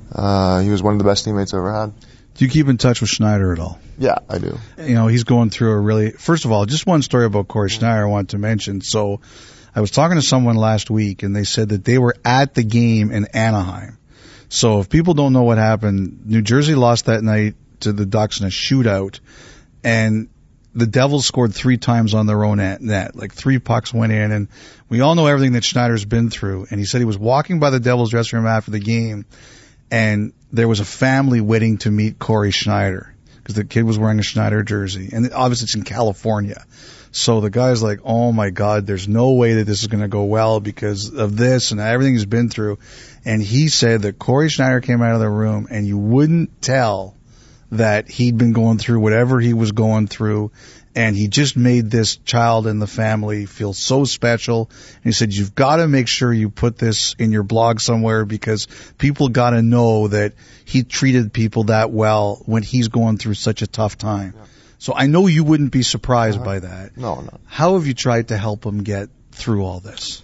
he was one of the best teammates I ever had. Do you keep in touch with Schneider at all? Yeah, I do. He's going through first of all, just one story about Corey Schneider I wanted to mention. So I was talking to someone last week, and they said that they were at the game in Anaheim. So if people don't know what happened, New Jersey lost that night to the Ducks in a shootout, and the Devils scored 3 times on their own net. Like 3 pucks went in, and we all know everything that Schneider's been through. And he said he was walking by the Devils dressing room after the game, and there was a family waiting to meet Corey Schneider because the kid was wearing a Schneider jersey. And obviously it's in California. So the guy's like, oh my God, there's no way that this is going to go well because of this and everything he's been through. And he said that Corey Schneider came out of the room and you wouldn't tell that he'd been going through whatever he was going through. And he just made this child in the family feel so special. And he said, you've got to make sure you put this in your blog somewhere because people got to know that he treated people that well when he's going through such a tough time. Yeah. So I know you wouldn't be surprised by that. No. How have you tried to help him get through all this?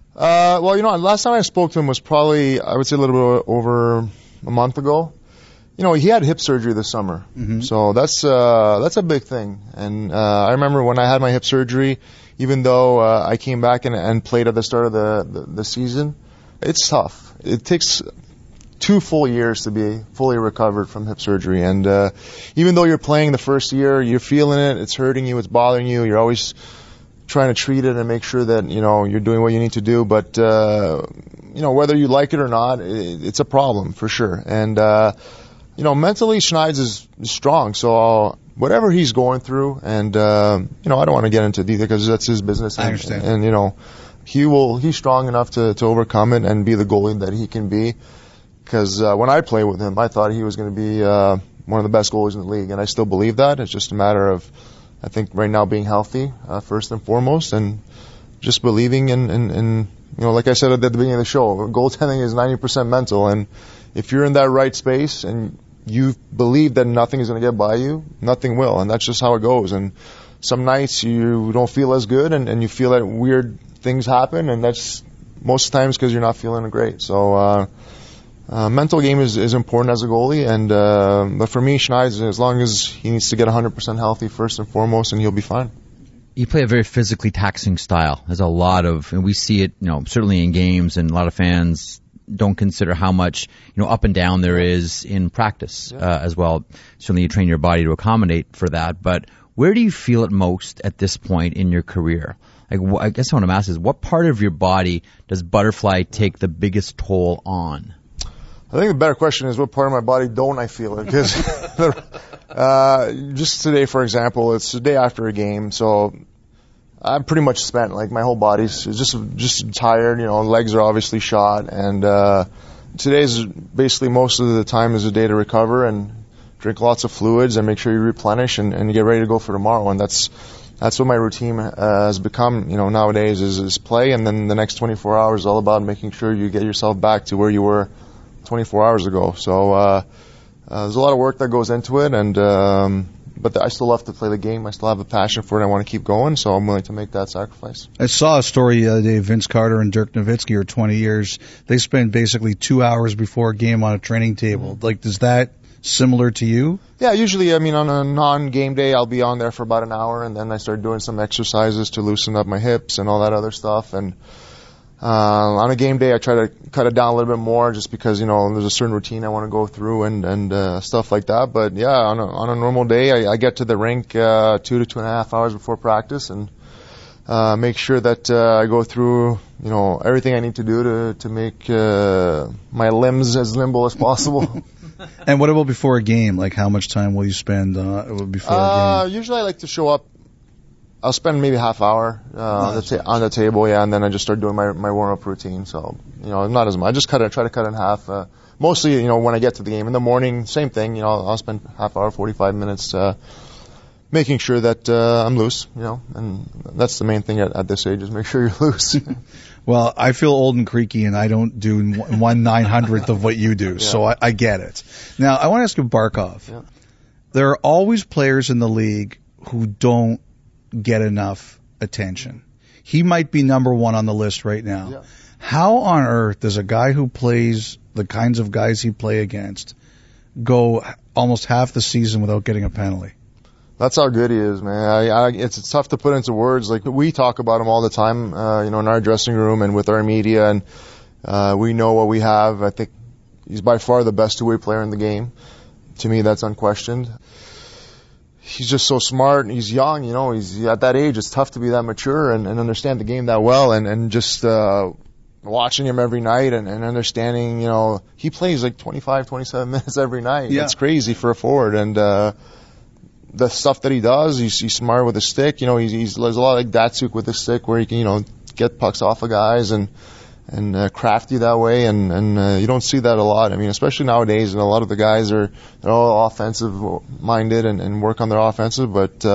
Last time I spoke to him was probably, I would say a little bit over a month ago. He had hip surgery this summer, so that's a big thing. And I remember when I had my hip surgery, even though I came back and played at the start of the season, it's tough. It takes 2 full years to be fully recovered from hip surgery. And even though you're playing the first year, you're feeling it, it's hurting you, it's bothering you, you're always trying to treat it and make sure that you're doing what you need to do. But whether you like it or not, it's a problem for sure. And mentally, Schneid's is strong. So whatever he's going through, and I don't want to get into detail because that's his business. I understand. And he's strong enough to overcome it and be the goalie that he can be. Because when I played with him, I thought he was going to be one of the best goalies in the league, and I still believe that. It's just a matter of, I think, right now being healthy first and foremost, and just believing in like I said at the beginning of the show, goaltending is 90% mental, and if you're in that right space and you believe that nothing is going to get by you, nothing will, and that's just how it goes. And some nights you don't feel as good, and you feel that weird things happen, and that's most times because you're not feeling great. So mental game is important as a goalie, and but for me, Schneid, as long as he needs to get 100% healthy first and foremost, and he'll be fine. You play a very physically taxing style. There's a lot of, and we see it, certainly in games, and a lot of fans don't consider how much, up and down there is in practice as well. Certainly you train your body to accommodate for that, but where do you feel it most at this point in your career? I guess what I'm asking is, what part of your body does butterfly take the biggest toll on? I think the better question is, what part of my body don't I feel it? Because just today, for example, it's the day after a game, so I'm pretty much spent. Like, my whole body's just tired. Legs are obviously shot, and today's basically most of the time is a day to recover and drink lots of fluids and make sure you replenish and get ready to go for tomorrow. And that's that's what my routine has become, nowadays is play, and then the next 24 hours is all about making sure you get yourself back to where you were 24 hours ago. So there's a lot of work that goes into it, and but I still love to play the game. I still have a passion for it. I want to keep going, so I'm willing to make that sacrifice. I saw a story the other day. Vince Carter and Dirk Nowitzki are 20 years. They spend basically 2 hours before a game on a training table. Like, does that similar to you? Yeah, usually, on a non-game day, I'll be on there for about an hour, and then I start doing some exercises to loosen up my hips and all that other stuff. And on a game day, I try to cut it down a little bit more, just because there's a certain routine I want to go through and stuff like that. But yeah, on a normal day, I get to the rink 2 to 2.5 hours before practice, and make sure that I go through everything I need to do to make my limbs as nimble as possible. And what about before a game? Like, how much time will you spend before a game? Usually I like to show up. I'll spend maybe half hour on the table, and then I just start doing my warm-up routine. So, not as much. I just try to cut it in half. Mostly, when I get to the game. In the morning, same thing. I'll spend half hour, 45 minutes making sure that I'm loose, and that's the main thing at this age, is make sure you're loose. Well, I feel old and creaky, and I don't do 1/900th of what you do, so I get it. Now, I want to ask you, Barkov. Yeah. There are always players in the league who don't get enough attention. He might be number one on the list right now. Yeah. How on earth does a guy who plays the kinds of guys he play against go almost half the season without getting a penalty? That's how good he is, man. It's tough to put into words. Like, we talk about him all the time, in our dressing room and with our media, and we know what we have. I think he's by far the best two-way player in the game. To me, that's unquestioned. He's just so smart, and he's young, he's at that age. It's tough to be that mature and understand the game that well, and just watching him every night and understanding, he plays like 25, 27 minutes every night. Yeah. That's crazy for a forward, and the stuff that he does, he's smart with a stick. There's a lot like Datsuk with a stick, where he can, get pucks off of guys and crafty that way, and you don't see that a lot. I mean, especially nowadays, and a lot of the guys they're all offensive minded and work on their offensive, but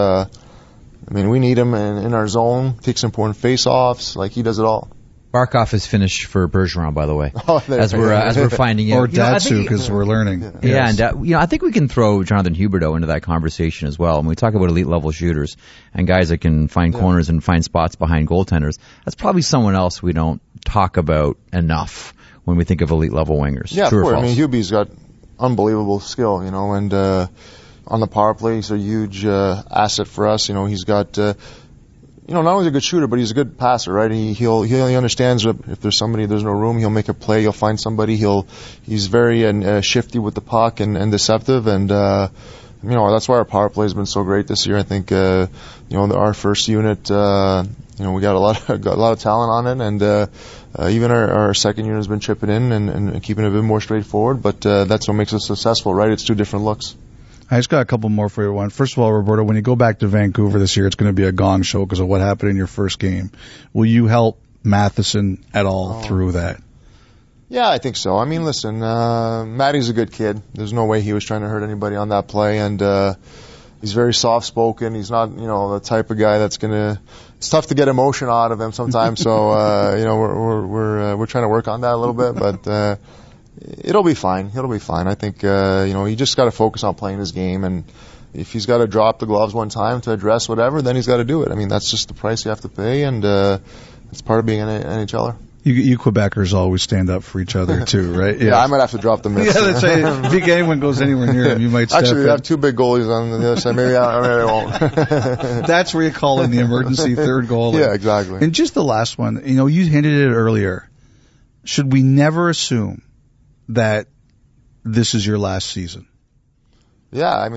we need him in our zone, takes important face offs, like he does it all. Barkov is finished for Bergeron, by the way, as we're finding out. Or Datsuk, as we're learning. Yeah, yes. And I think we can throw Jonathan Huberdeau into that conversation as well. When we talk about elite level shooters and guys that can find corners and find spots behind goaltenders, that's probably someone else we don't talk about enough when we think of elite level wingers. Yeah, True of or course. false? Hubie's got unbelievable skill, and on the power play, he's a huge asset for us. He's got. Not only a good shooter, but he's a good passer, right? He understands if there's no room, he'll make a play, he'll find somebody, he's very shifty with the puck and deceptive, and that's why our power play has been so great this year. I think our first unit, we got a lot of talent on it, and even our second unit has been chipping in and keeping it a bit more straightforward, but that's what makes us successful, right? It's two different looks. I just got a couple more for you. One, first of all, Roberto, when you go back to Vancouver this year, it's going to be a gong show because of what happened in your first game. Will you help Matheson at all through that? Yeah, I think so. Listen, Matty's a good kid. There's no way he was trying to hurt anybody on that play, and he's very soft-spoken. He's not, the type of guy that's gonna. It's tough to get emotion out of him sometimes. So, we're trying to work on that a little bit, but. It'll be fine. I think, he just got to focus on playing his game, and if he's got to drop the gloves one time to address whatever, then he's got to do it. That's just the price you have to pay, and it's part of being an NHLer. You Quebecers always stand up for each other too, right? Yeah, I might have to drop the mitts. Yeah, that's right. If anyone goes anywhere near him, you might step Actually, in. we have two big goalies on the other side. Maybe I won't. That's where you call in the emergency third goalie. Yeah, exactly. And just the last one, you hinted at it earlier. Should we never assume that this is your last season? Yeah, I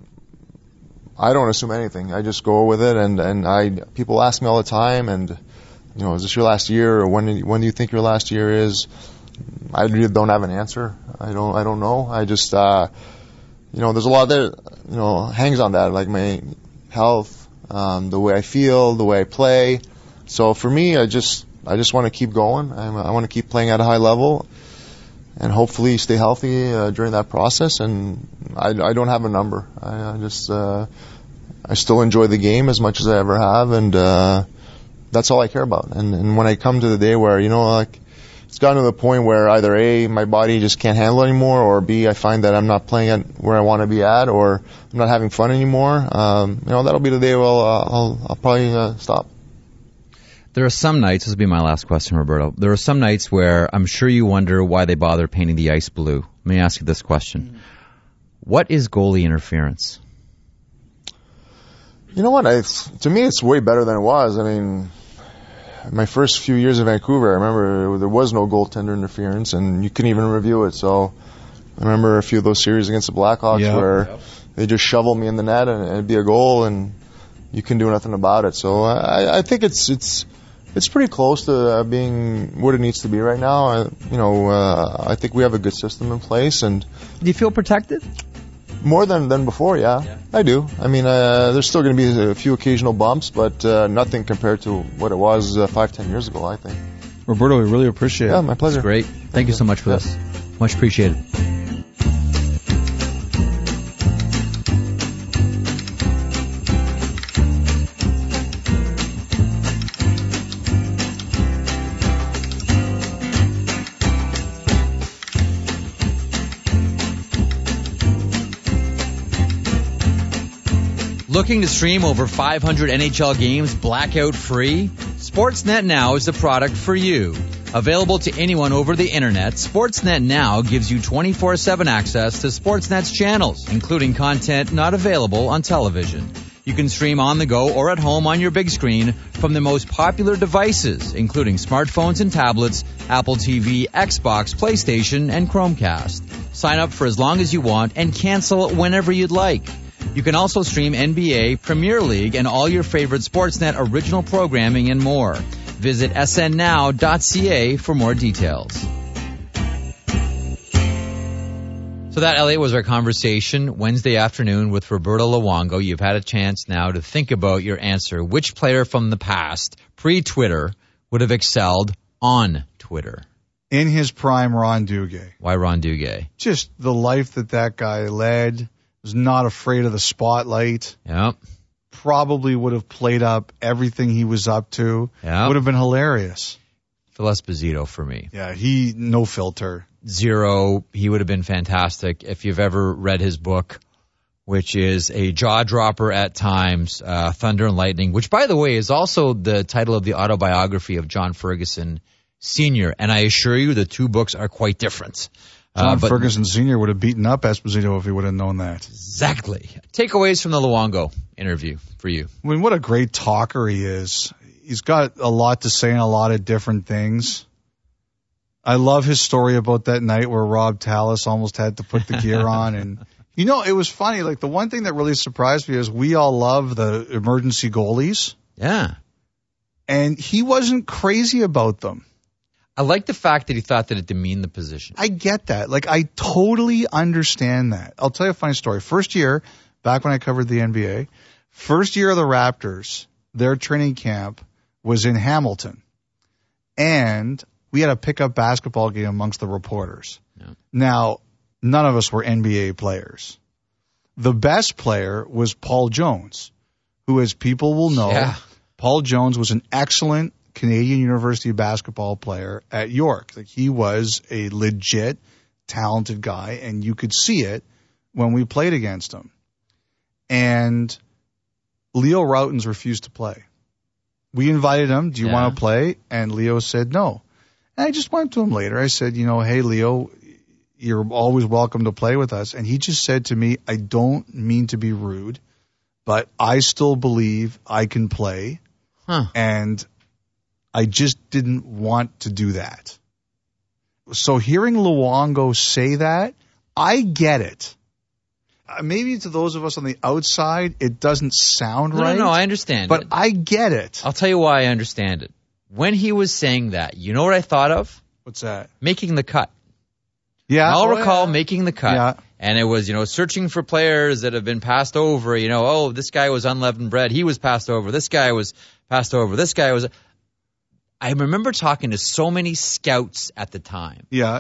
don't assume anything. I just go with it, and people ask me all the time, and is this your last year, or when do you think your last year is? I really don't have an answer. I don't know. I just there's a lot that hangs on that, like my health, the way I feel, the way I play. So for me, I just want to keep going. I want to keep playing at a high level. And hopefully stay healthy during that process. And I don't have a number. I I still enjoy the game as much as I ever have, and that's all I care about. And when I come to the day where, like, it's gotten to the point where either A, my body just can't handle it anymore, or B, I find that I'm not playing at where I want to be at, or I'm not having fun anymore, that'll be the day where I'll probably stop. There are some nights, this will be my last question, Roberto. There are some nights where I'm sure you wonder why they bother painting the ice blue. Let me ask you this question. What is goalie interference? You know what? To me, it's way better than it was. I mean, my first few years in Vancouver, I remember there was no goaltender interference, and you couldn't even review it. So I remember a few of those series against the Blackhawks where they just shoveled me in the net, and it'd be a goal, and you can do nothing about it. So I think it's pretty close to being what it needs to be right now. I think we have a good system in place. And do you feel protected? More than before, yeah. I do. I mean, there's still going to be a few occasional bumps, but nothing compared to what it was 5-10 years ago, I think. Roberto, we really appreciate it. Yeah, my pleasure. That's great. Thank you so much for this. Much appreciated. Looking to stream over 500 NHL games blackout free? Sportsnet Now is the product for you. Available to anyone over the internet, Sportsnet Now gives you 24/7 access to Sportsnet's channels, including content not available on television. You can stream on the go or at home on your big screen from the most popular devices, including smartphones and tablets, Apple TV, Xbox, PlayStation, and Chromecast. Sign up for as long as you want and cancel whenever you'd like. You can also stream NBA, Premier League, and all your favorite Sportsnet original programming and more. Visit snnow.ca for more details. So that, Elliot, was our conversation Wednesday afternoon with Roberto Luongo. You've had a chance now to think about your answer. Which player from the past, pre-Twitter, would have excelled on Twitter? In his prime, Ron Duguay. Why Ron Duguay? Just the life that guy led. Was not afraid of the spotlight. Yep. Probably would have played up everything he was up to. Yep. Would have been hilarious. Phil Esposito for me. Yeah, no filter. Zero. He would have been fantastic. If you've ever read his book, which is a jaw dropper at times, Thunder and Lightning, which, by the way, is also the title of the autobiography of John Ferguson Sr. And I assure you the two books are quite different. John Ferguson Sr. would have beaten up Esposito if he would have known that. Exactly. Takeaways from the Luongo interview for you. I mean, what a great talker he is. He's got a lot to say on a lot of different things. I love his story about that night where Rob Tallis almost had to put the gear on. And, it was funny. Like, the one thing that really surprised me is we all love the emergency goalies. Yeah. And he wasn't crazy about them. I like the fact that he thought that it demeaned the position. I get that. Like, I totally understand that. I'll tell you a funny story. First year, back when I covered the NBA, first year of the Raptors, their training camp was in Hamilton. And we had a pickup basketball game amongst the reporters. Yeah. Now, none of us were NBA players. The best player was Paul Jones, who, as people will know, Paul Jones was an excellent Canadian University basketball player at York. Like, he was a legit, talented guy, and you could see it when we played against him. And Leo Rautins refused to play. We invited him, do you want to play? And Leo said no. And I just went to him later. I said, hey, Leo, you're always welcome to play with us. And he just said to me, I don't mean to be rude, but I still believe I can play. And I just didn't want to do that. So hearing Luongo say that, I get it. Maybe to those of us on the outside, it doesn't sound right. No, I understand. But I get it. I'll tell you why I understand it. When he was saying that, you know what I thought of? What's that? Making the cut. Yeah. I'll recall making the cut. Yeah. And it was, searching for players that have been passed over. This guy was unleavened bread. He was passed over. This guy was passed over. This guy was... I remember talking to so many scouts at the time. Yeah.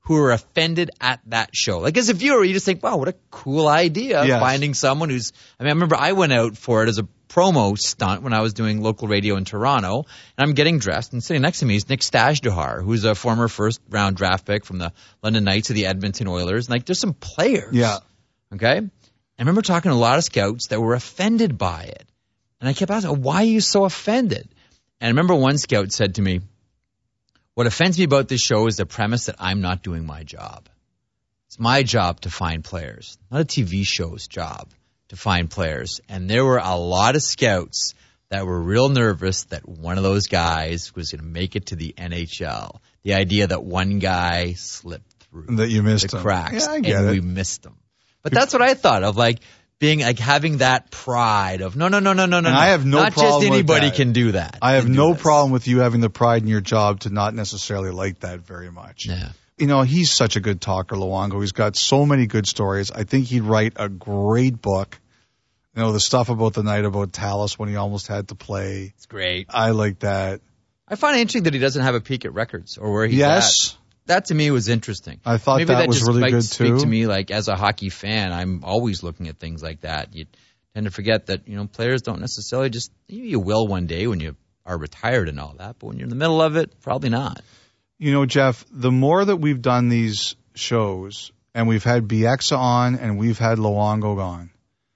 who were offended at that show. Like as a viewer, you just think, wow, what a cool idea, finding someone who's, I remember I went out for it as a promo stunt when I was doing local radio in Toronto, and I'm getting dressed, and sitting next to me is Nick Stajduhar, who's a former first-round draft pick from the London Knights of the Edmonton Oilers. And, like, there's some players. Yeah. Okay? I remember talking to a lot of scouts that were offended by it. And I kept asking, why are you so offended? And I remember one scout said to me, what offends me about this show is the premise that I'm not doing my job. It's my job to find players, not a TV show's job to find players. And there were a lot of scouts that were real nervous that one of those guys was going to make it to the NHL. The idea that one guy slipped through that you missed the him. cracks, Yeah, I get and it. we missed him. But that's what I thought of, like being like having that pride of no. And I have no not problem just anybody with that. can do that. I have no problem with you having the pride in your job to not necessarily like that very much. Yeah. You know, he's such a good talker, Luongo. He's got so many good stories. I think he'd write a great book. You know, the stuff about the night about Tallis when he almost had to play. It's great. I like that. I find it interesting that he doesn't have a peek at records or where he's Yes. at. That to me was interesting. I thought Maybe that was just really might good speak too. to me, like as a hockey fan, I'm always looking at things like that. You tend to forget that, players don't necessarily just, you will one day when you are retired and all that, but when you're in the middle of it, probably not. You know, Jeff, the more that we've done these shows, and we've had Bieksa on and we've had Luongo on,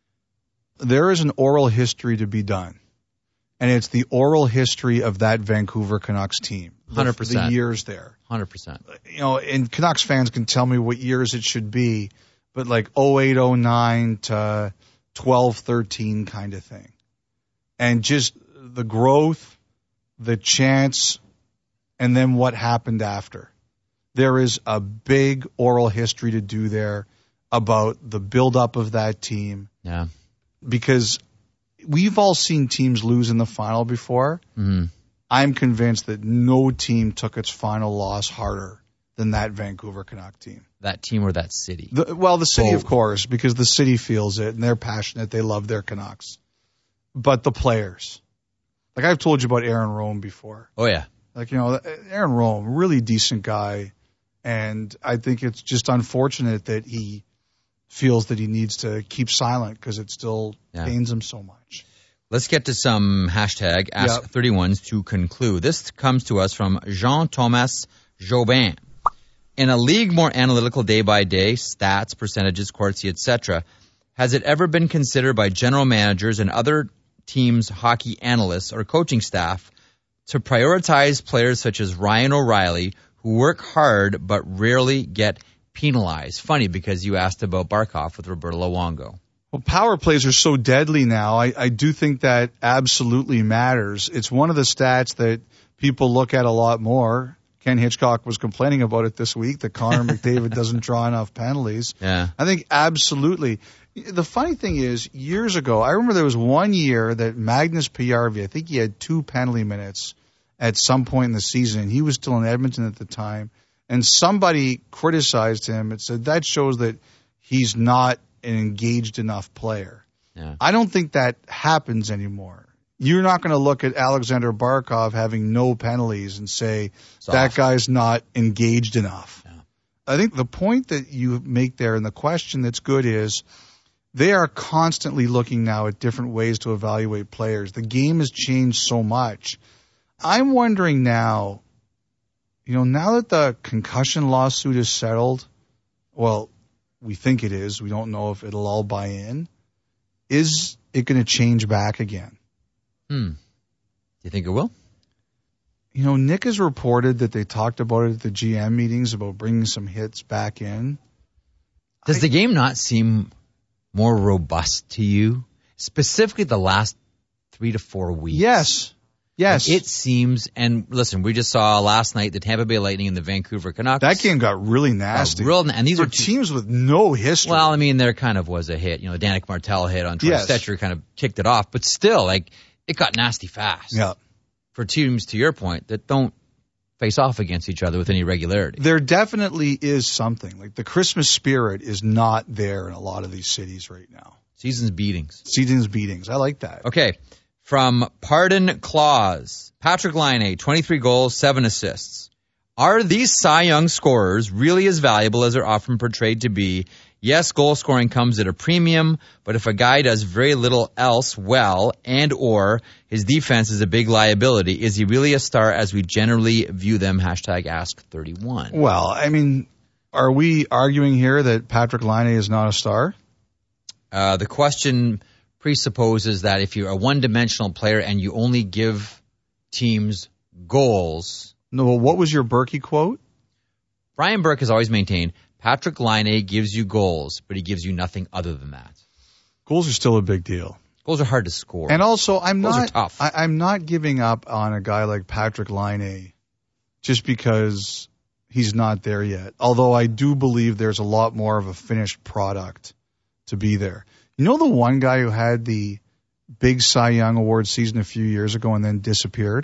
there is an oral history to be done. And it's the oral history of that Vancouver Canucks team. 100%. The years there. 100%. You know, and Canucks fans can tell me what years it should be, but like 08, 09 to 12, 13 kind of thing. And just the growth, the chance, and then what happened after. There is a big oral history to do there about the buildup of that team. Yeah. Because we've all seen teams lose in the final before. Mm-hmm. I'm convinced that no team took its final loss harder than that Vancouver Canuck team. That team or that city? The city, of course, because the city feels it and they're passionate. They love their Canucks. But the players. Like I've told you about Aaron Rome before. Oh, yeah. Like, Aaron Rome, really decent guy. And I think it's just unfortunate that he feels that he needs to keep silent because it still pains him so much. Let's get to some hashtag Ask31s to conclude. This comes to us from Jean-Thomas Jobin. In a league more analytical day-by-day, stats, percentages, Corsi, etc., has it ever been considered by general managers and other teams' hockey analysts or coaching staff to prioritize players such as Ryan O'Reilly, who work hard but rarely get penalized? Funny, because you asked about Barkov with Roberto Luongo. Well, power plays are so deadly now. I do think that absolutely matters. It's one of the stats that people look at a lot more. Ken Hitchcock was complaining about it this week, that Connor McDavid doesn't draw enough penalties. Yeah. I think absolutely. The funny thing is, years ago, I remember there was one year that Magnus Pajärvi, I think he had 2 penalty minutes at some point in the season. He was still in Edmonton at the time. And somebody criticized him and said that shows that he's not an engaged enough player. Yeah. I don't think that happens anymore. You're not going to look at Alexander Barkov having no penalties and say that guy's not engaged enough. Yeah. I think the point that you make there and the question that's good is they are constantly looking now at different ways to evaluate players. The game has changed so much. I'm wondering now, now that the concussion lawsuit is settled, well, we think it is. We don't know if it'll all buy in. Is it going to change back again? Do you think it will? Nick has reported that they talked about it at the GM meetings about bringing some hits back in. Does the game not seem more robust to you? Specifically the last 3 to 4 weeks. Yes. Like it seems, and listen, we just saw last night the Tampa Bay Lightning and the Vancouver Canucks. That game got really nasty. And these are are teams with no history. Well, I mean, there kind of was a hit. Danik Martel hit on Troy Stecher kind of kicked it off. But still, it got nasty fast. Yeah. For teams, to your point, that don't face off against each other with any regularity. There definitely is something. Like the Christmas spirit is not there in a lot of these cities right now. Season's beatings. I like that. Okay. From Pardon Claus, Patrick Laine, 23 goals, 7 assists. Are these Cy Young scorers really as valuable as they're often portrayed to be? Yes, goal scoring comes at a premium, but if a guy does very little else well and or his defense is a big liability, is he really a star as we generally view them? Hashtag Ask31. Well, I mean, are we arguing here that Patrik Laine is not a star? The question presupposes that if you're a one-dimensional player and you only give teams goals. No, what was your Berkey quote? Brian Burke has always maintained Patrik Laine gives you goals, but he gives you nothing other than that. Goals are still a big deal. Goals are hard to score. And also, Goals are tough. I'm not giving up on a guy like Patrik Laine just because he's not there yet. Although I do believe there's a lot more of a finished product to be there. You know the one guy who had the big Cy Young Award season a few years ago and then disappeared?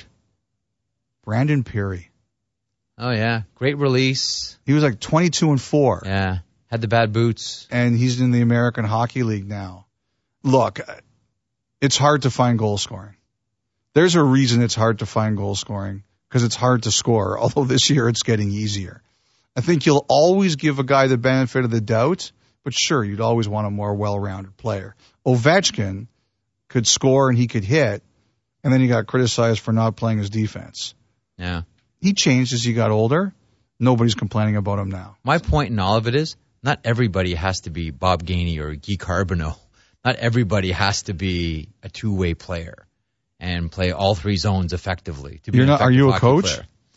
Brandon Peary. Oh, yeah. Great release. He was like 22-4. Yeah. Had the bad boots. And he's in the American Hockey League now. Look, it's hard to find goal scoring. There's a reason it's hard to find goal scoring, because it's hard to score, although this year it's getting easier. I think you'll always give a guy the benefit of the doubt, but sure, you'd always want a more well-rounded player. Ovechkin could score and he could hit, and then he got criticized for not playing his defense. Yeah. He changed as he got older. Nobody's complaining about him now. My point in all of it is not everybody has to be Bob Gainey or Guy Carbonneau. Not everybody has to be a two-way player and play all three zones effectively. To be are you a coach?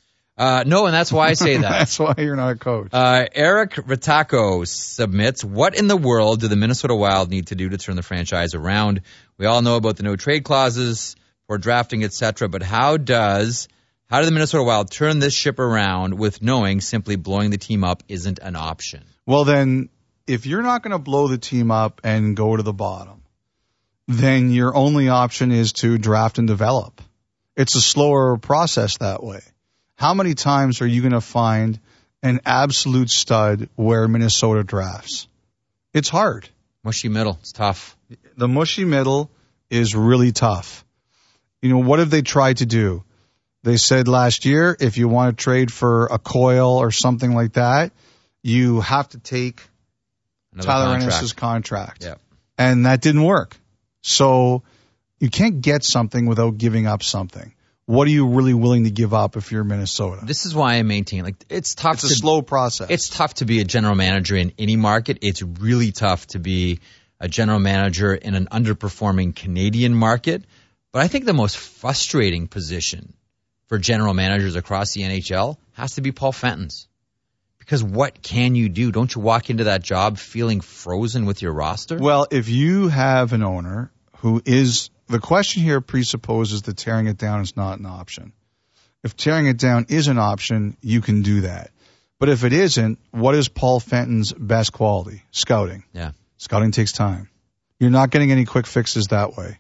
No, and that's why I say that. That's why you're not a coach. Eric Ritako submits, what in the world do the Minnesota Wild need to do to turn the franchise around? We all know about the no trade clauses for drafting, etc., but how do the Minnesota Wild turn this ship around with knowing simply blowing the team up isn't an option? Well, then, if you're not going to blow the team up and go to the bottom, then your only option is to draft and develop. It's a slower process that way. How many times are you going to find an absolute stud where Minnesota drafts? It's hard. Mushy middle. It's tough. The mushy middle is really tough. You know, what have they tried to do? They said last year, if you want to trade for a Coyle or something like that, you have to take Tyler Ennis' contract. Yep. And that didn't work. So you can't get something without giving up something. What are you really willing to give up if you're Minnesota? This is why I maintain, it's tough. It's a slow process. It's tough to be a general manager in any market. It's really tough to be a general manager in an underperforming Canadian market. But I think the most frustrating position for general managers across the NHL has to be Paul Fenton's. Because what can you do? Don't you walk into that job feeling frozen with your roster? Well, if you have an owner who is, the question here presupposes that tearing it down is not an option. If tearing it down is an option, you can do that. But if it isn't, what is Paul Fenton's best quality? Scouting. Yeah. Scouting takes time. You're not getting any quick fixes that way.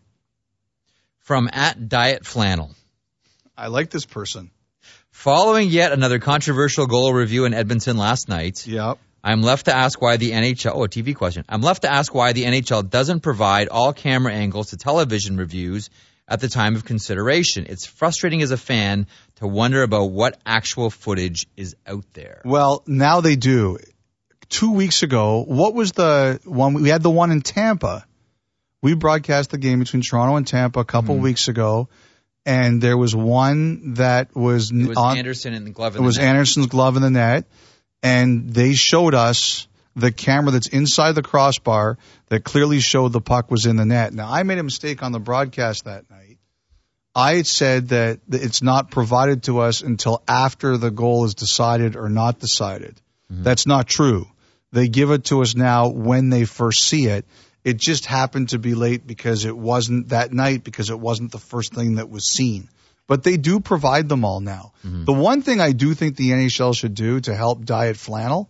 From @DietFlannel. I like this person. Following yet another controversial goal review in Edmonton last night, yep. I'm left to ask why the NHL, TV question. I'm left to ask why the NHL doesn't provide all camera angles to television reviews at the time of consideration. It's frustrating as a fan to wonder about what actual footage is out there. Well, now they do. 2 weeks ago, what was the one? We had the one in Tampa. We broadcast the game between Toronto and Tampa a couple weeks ago. And there was one that was Anderson and the glove in the net. It was Anderson's glove in the net. And they showed us the camera that's inside the crossbar that clearly showed the puck was in the net. Now, I made a mistake on the broadcast that night. I had said that it's not provided to us until after the goal is decided or not decided. Mm-hmm. That's not true. They give it to us now when they first see it. It just happened to be late because it wasn't that night, because it wasn't the first thing that was seen. But they do provide them all now. Mm-hmm. The one thing I do think the NHL should do to help Diet Flannel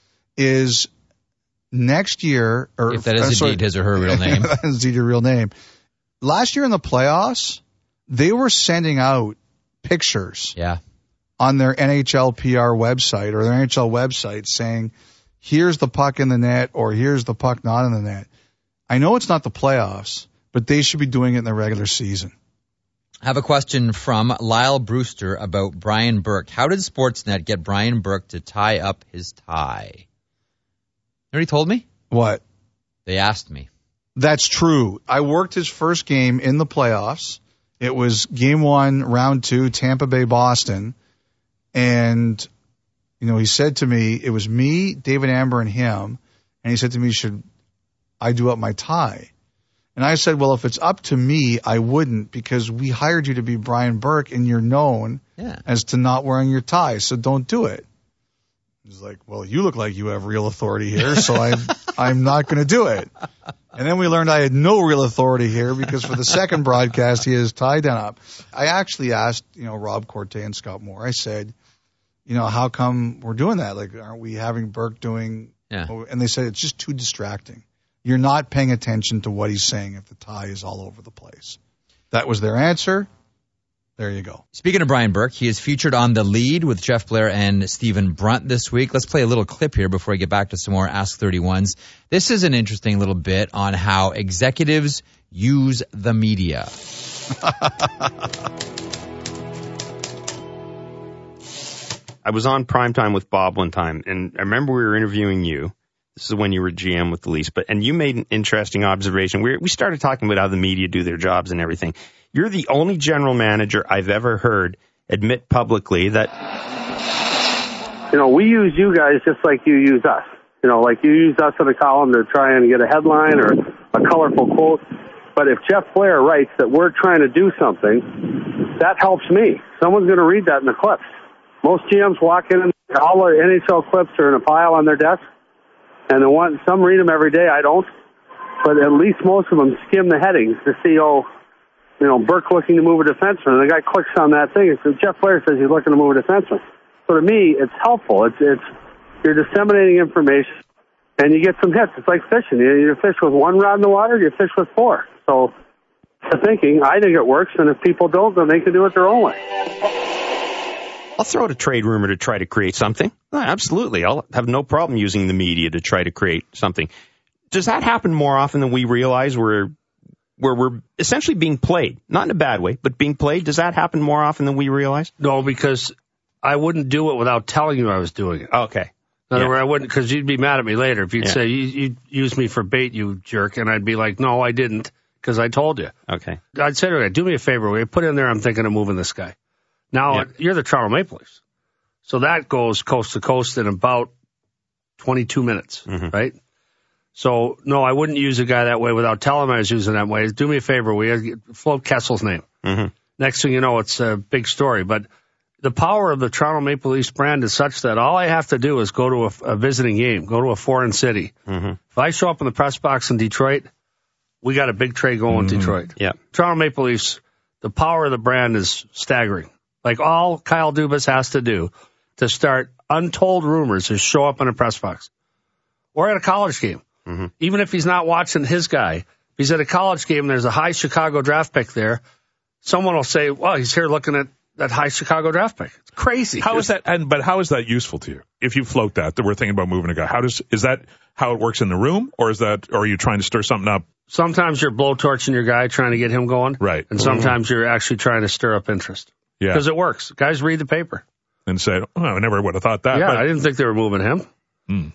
is next year, or if that is indeed his or her real name. That is indeed her real name. Last year in the playoffs, they were sending out pictures on their NHL PR website or their NHL website saying, here's the puck in the net or here's the puck not in the net. I know it's not the playoffs, but they should be doing it in the regular season. I have a question from Lyle Brewster about Brian Burke. How did Sportsnet get Brian Burke to tie up his tie? You already told me? What? They asked me. That's true. I worked his first game in the playoffs. It was game 1, round 2, Tampa Bay, Boston. And, he said to me, it was me, David Amber, and him. And he said to me, should I do up my tie? And I said, well, if it's up to me, I wouldn't, because we hired you to be Brian Burke, and you're known as to not wearing your tie, so don't do it. He's like, well, you look like you have real authority here, so I'm not going to do it. And then we learned I had no real authority here, because for the second broadcast, he has tie done up. I actually asked, Rob Corte and Scott Moore, I said, how come we're doing that? Like, aren't we having Burke doing? Yeah. And they said, it's just too distracting. You're not paying attention to what he's saying if the tie is all over the place. That was their answer. There you go. Speaking of Brian Burke, he is featured on The Lead with Jeff Blair and Stephen Brunt this week. Let's play a little clip here before we get back to some more Ask 31s. This is an interesting little bit on how executives use the media. I was on Primetime with Bob one time, and I remember we were interviewing you. This is when you were GM with the Leafs, and you made an interesting observation. We started talking about how the media do their jobs and everything. You're the only general manager I've ever heard admit publicly that... we use you guys just like you use us. Like you use us in a column to try and get a headline or a colorful quote. But if Jeff Blair writes that we're trying to do something, that helps me. Someone's going to read that in the clips. Most GMs walk in and all the NHL clips are in a pile on their desk. And some read them every day. I don't. But at least most of them skim the headings to see, Burke looking to move a defenseman. And the guy clicks on that thing. And Jeff Blair says he's looking to move a defenseman. So to me, it's helpful. It's you're disseminating information, and you get some hits. It's like fishing. You fish with one rod in the water, you fish with 4. So the thinking, I think it works. And if people don't, then they can do it their own way. I'll throw out a trade rumor to try to create something. Absolutely. I'll have no problem using the media to try to create something. Does that happen more often than we realize where we're essentially being played? Not in a bad way, but being played. Does that happen more often than we realize? No, because I wouldn't do it without telling you I was doing it. Okay. In other words, I wouldn't, because you'd be mad at me later if you'd say, you used me for bait, you jerk. And I'd be like, no, I didn't, because I told you. Okay. I'd say to her, do me a favor. Will you put in there, I'm thinking of moving this guy. Now, you're the Toronto Maple Leafs. So that goes coast to coast in about 22 minutes, right? So, no, I wouldn't use a guy that way without telling him I was using that way. Do me a favor, will you float Kessel's name? Next thing you know, it's a big story. But the power of the Toronto Maple Leafs brand is such that all I have to do is go to a visiting game, go to a foreign city. If I show up in the press box in Detroit, we got a big trade going in Detroit. Yeah. Toronto Maple Leafs, the power of the brand is staggering. Like all Kyle Dubas has to do to start untold rumors is show up in a press box or at a college game. Even if he's not watching his guy, if he's at a college game and there's a high Chicago draft pick there, someone will say, well, he's here looking at that high Chicago draft pick. It's crazy. How is that? But how is that useful to you? If you float that we're thinking about moving a guy, is that how it works in the room, or are you trying to stir something up? Sometimes you're blowtorching your guy trying to get him going. Right. And sometimes you're actually trying to stir up interest. Yeah. Because it works. Guys read the paper. And say, oh, I never would have thought that. Yeah, but I didn't think they were moving him.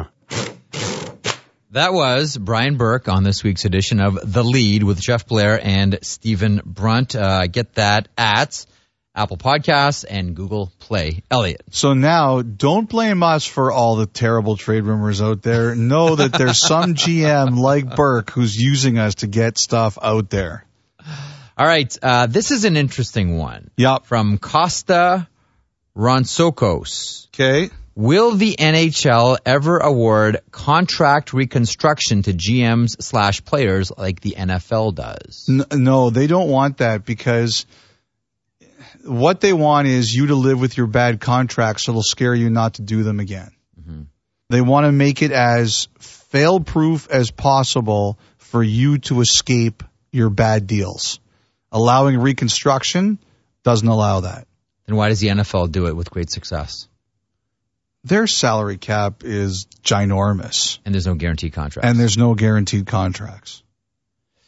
That was Brian Burke on this week's edition of The Lead with Jeff Blair and Stephen Brunt. Get that at Apple Podcasts and Google Play. Elliot. So now, don't blame us for all the terrible trade rumors out there. Know that there's some GM like Burke who's using us to get stuff out there. All right. This is an interesting one. Yep. From Costa Ronsokos. Okay. Will the NHL ever award contract reconstruction to GMs/players like the NFL does? No, they don't want that, because what they want is you to live with your bad contracts, so it'll scare you not to do them again. They want to make it as fail-proof as possible for you to escape your bad deals. Allowing reconstruction doesn't allow that. Then why does the NFL do it with great success? Their salary cap is ginormous. And there's no guaranteed contracts. And there's no guaranteed contracts.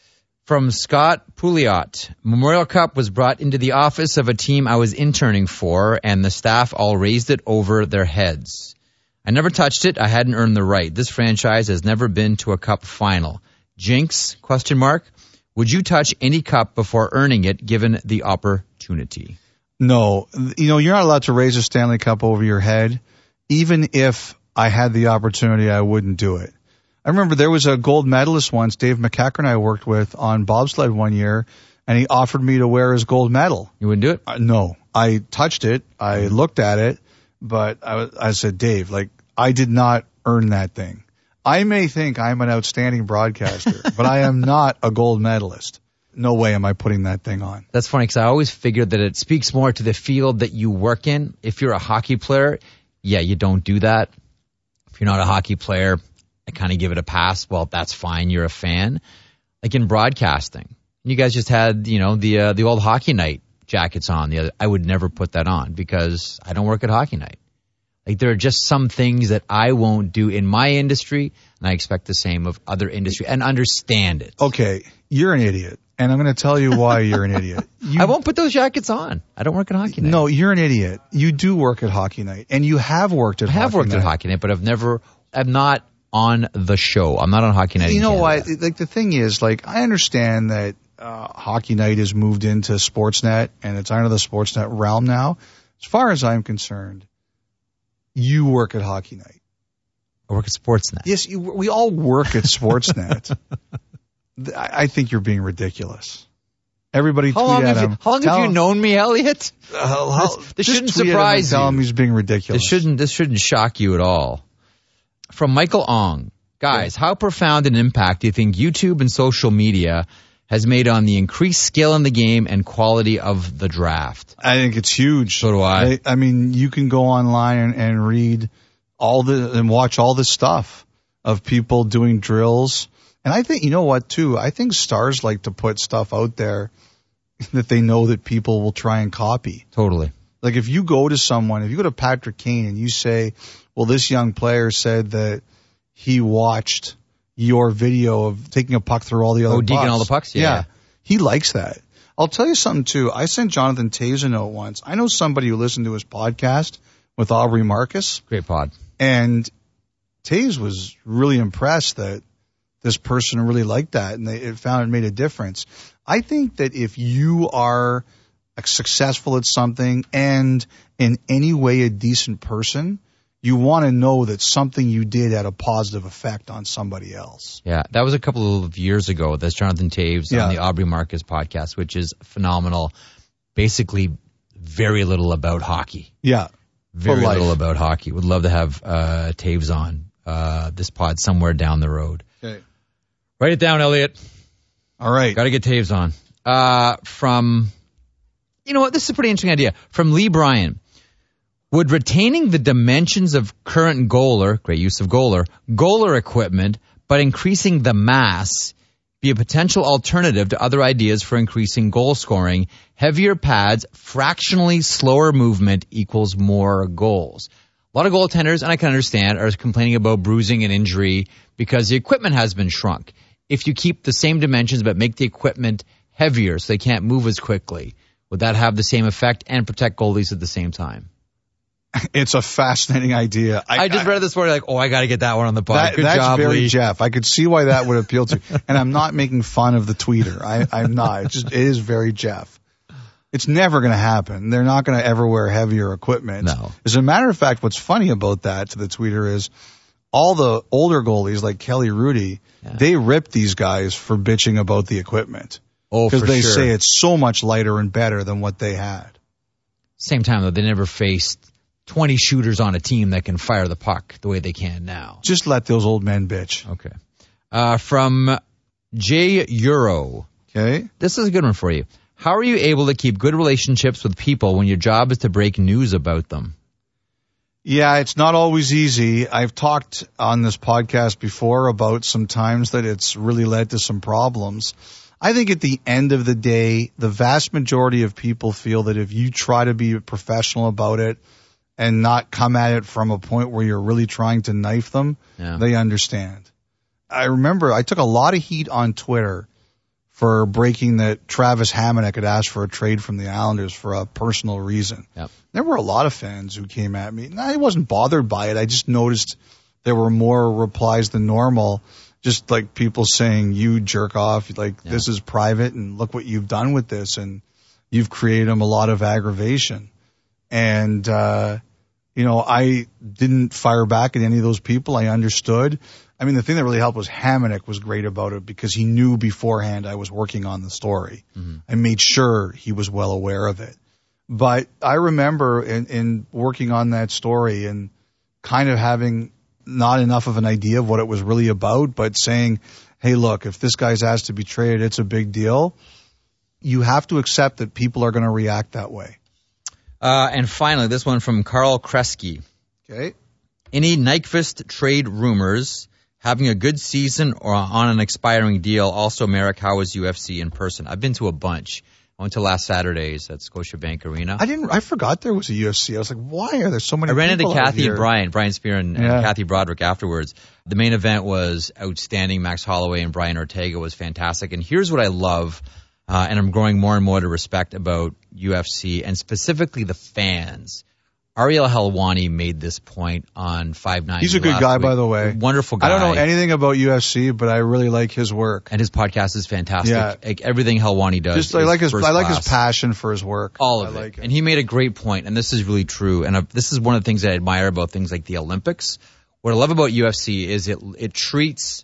From Scott Pouliot, Memorial Cup was brought into the office of a team I was interning for, and the staff all raised it over their heads. I never touched it. I hadn't earned the right. This franchise has never been to a cup final. Jinx, ? Would you touch any cup before earning it, given the opportunity? No. You're not allowed to raise a Stanley Cup over your head. Even if I had the opportunity, I wouldn't do it. I remember there was a gold medalist once, Dave McEachern, I worked with on bobsled one year, and he offered me to wear his gold medal. You wouldn't do it? No. I touched it. I looked at it, but I said, Dave, I did not earn that thing. I may think I'm an outstanding broadcaster, but I am not a gold medalist. No way am I putting that thing on. That's funny because I always figured that it speaks more to the field that you work in. If you're a hockey player, yeah, you don't do that. If you're not a hockey player, I kind of give it a pass. Well, that's fine. You're a fan. Like in broadcasting, you guys just had, the old hockey night jackets on. I would never put that on because I don't work at hockey night. Like there are just some things that I won't do in my industry, and I expect the same of other industry and understand it. Okay, you're an idiot, and I'm going to tell you why you're an idiot. I won't put those jackets on. I don't work at hockey night. No, you're an idiot. You do work at hockey night, and you have worked at hockey night. I have worked at hockey night, but I'm not on the show. I'm not on hockey night. You know what? The thing is, I understand that hockey night has moved into Sportsnet, and it's under the Sportsnet realm now. As far as I'm concerned, you work at hockey night. I work at Sportsnet. Yes, we all work at Sportsnet. I think you're being ridiculous. Everybody tweet at him. How long have you known me, Elliot? This shouldn't surprise you. Tell him he's being ridiculous. This shouldn't shock you at all. From Michael Ong. Guys, how profound an impact do you think YouTube and social media has made on the increased skill in the game and quality of the draft? I think it's huge. So do I. I mean, you can go online and read and watch all this stuff of people doing drills. And I think, you know what, too? I think stars like to put stuff out there that they know that people will try and copy. Totally. Like if you go to Patrick Kane and you say, well, this young player said that he watched your video of taking a puck through all the other pucks. Deking all the pucks? Yeah. He likes that. I'll tell you something, too. I sent Jonathan Toews a note once. I know somebody who listened to his podcast with Aubrey Marcus. Great pod. And Toews was really impressed that this person really liked that, and it found it made a difference. I think that if you are successful at something and in any way a decent person, you want to know that something you did had a positive effect on somebody else. Yeah, that was a couple of years ago. That's Jonathan Toews on the Aubrey Marcus podcast, which is phenomenal. Basically, very little about hockey. Yeah. Very little about hockey. Would love to have Toews on this pod somewhere down the road. Okay. Write it down, Elliot. All right. Got to get Toews on. You know what? This is a pretty interesting idea. From Lee Bryan. Would retaining the dimensions of current goaler, great use of goaler equipment, but increasing the mass be a potential alternative to other ideas for increasing goal scoring? Heavier pads, fractionally slower movement equals more goals. A lot of goaltenders, and I can understand, are complaining about bruising and injury because the equipment has been shrunk. If you keep the same dimensions but make the equipment heavier so they can't move as quickly, would that have the same effect and protect goalies at the same time? It's a fascinating idea. I just read it this morning I got to get that one on the pod. Good job, That's very Lee. Jeff. I could see why that would appeal to you. And I'm not making fun of the tweeter. I'm not. It is very Jeff. It's never going to happen. They're not going to ever wear heavier equipment. No. As a matter of fact, what's funny about that to the tweeter is all the older goalies like Kelly Rudy, they rip these guys for bitching about the equipment. Oh, for sure. Because they say it's so much lighter and better than what they had. Same time, though, they never faced 20 shooters on a team that can fire the puck the way they can now. Just let those old men bitch. Okay. From J Euro. Okay. This is a good one for you. How are you able to keep good relationships with people when your job is to break news about them? Yeah, it's not always easy. I've talked on this podcast before about some times that it's really led to some problems. I think at the end of the day, the vast majority of people feel that if you try to be professional about it and not come at it from a point where you're really trying to knife them, they understand. I remember I took a lot of heat on Twitter for breaking that Travis Hamonic had asked for a trade from the Islanders for a personal reason. Yep. There were a lot of fans who came at me. I wasn't bothered by it. I just noticed there were more replies than normal, just like people saying, you jerk off, like this is private and look what you've done with this, and you've created them a lot of aggravation. And, I didn't fire back at any of those people. I understood. I mean, the thing that really helped was Hamonic was great about it because he knew beforehand I was working on the story. Mm-hmm. I made sure he was well aware of it. But I remember in working on that story and kind of having not enough of an idea of what it was really about, but saying, hey, look, if this guy's asked to be traded, it's a big deal. You have to accept that people are going to react that way. And finally, this one from Carl Kresge. Okay. Any Nyquist trade rumors? Having a good season or on an expiring deal? Also, Merrick, how was UFC in person? I've been to a bunch. I went to last Saturday's at Scotiabank Arena. I forgot there was a UFC. I was like, why are there so many people? I ran into Kathy and Brian Spear and Kathy Broderick afterwards. The main event was outstanding. Max Holloway and Brian Ortega was fantastic. And here's what I love, and I'm growing more and more to respect about UFC, and specifically the fans. Ariel Helwani made this point on 590. He's a good guy, by the way. Wonderful guy. I don't know anything about UFC, but I really like his work. And his podcast is fantastic. Yeah. Like everything Helwani does. Just I like his passion for his work. All of it. And he made a great point, and this is really true. And this is one of the things that I admire about things like the Olympics. What I love about UFC is it treats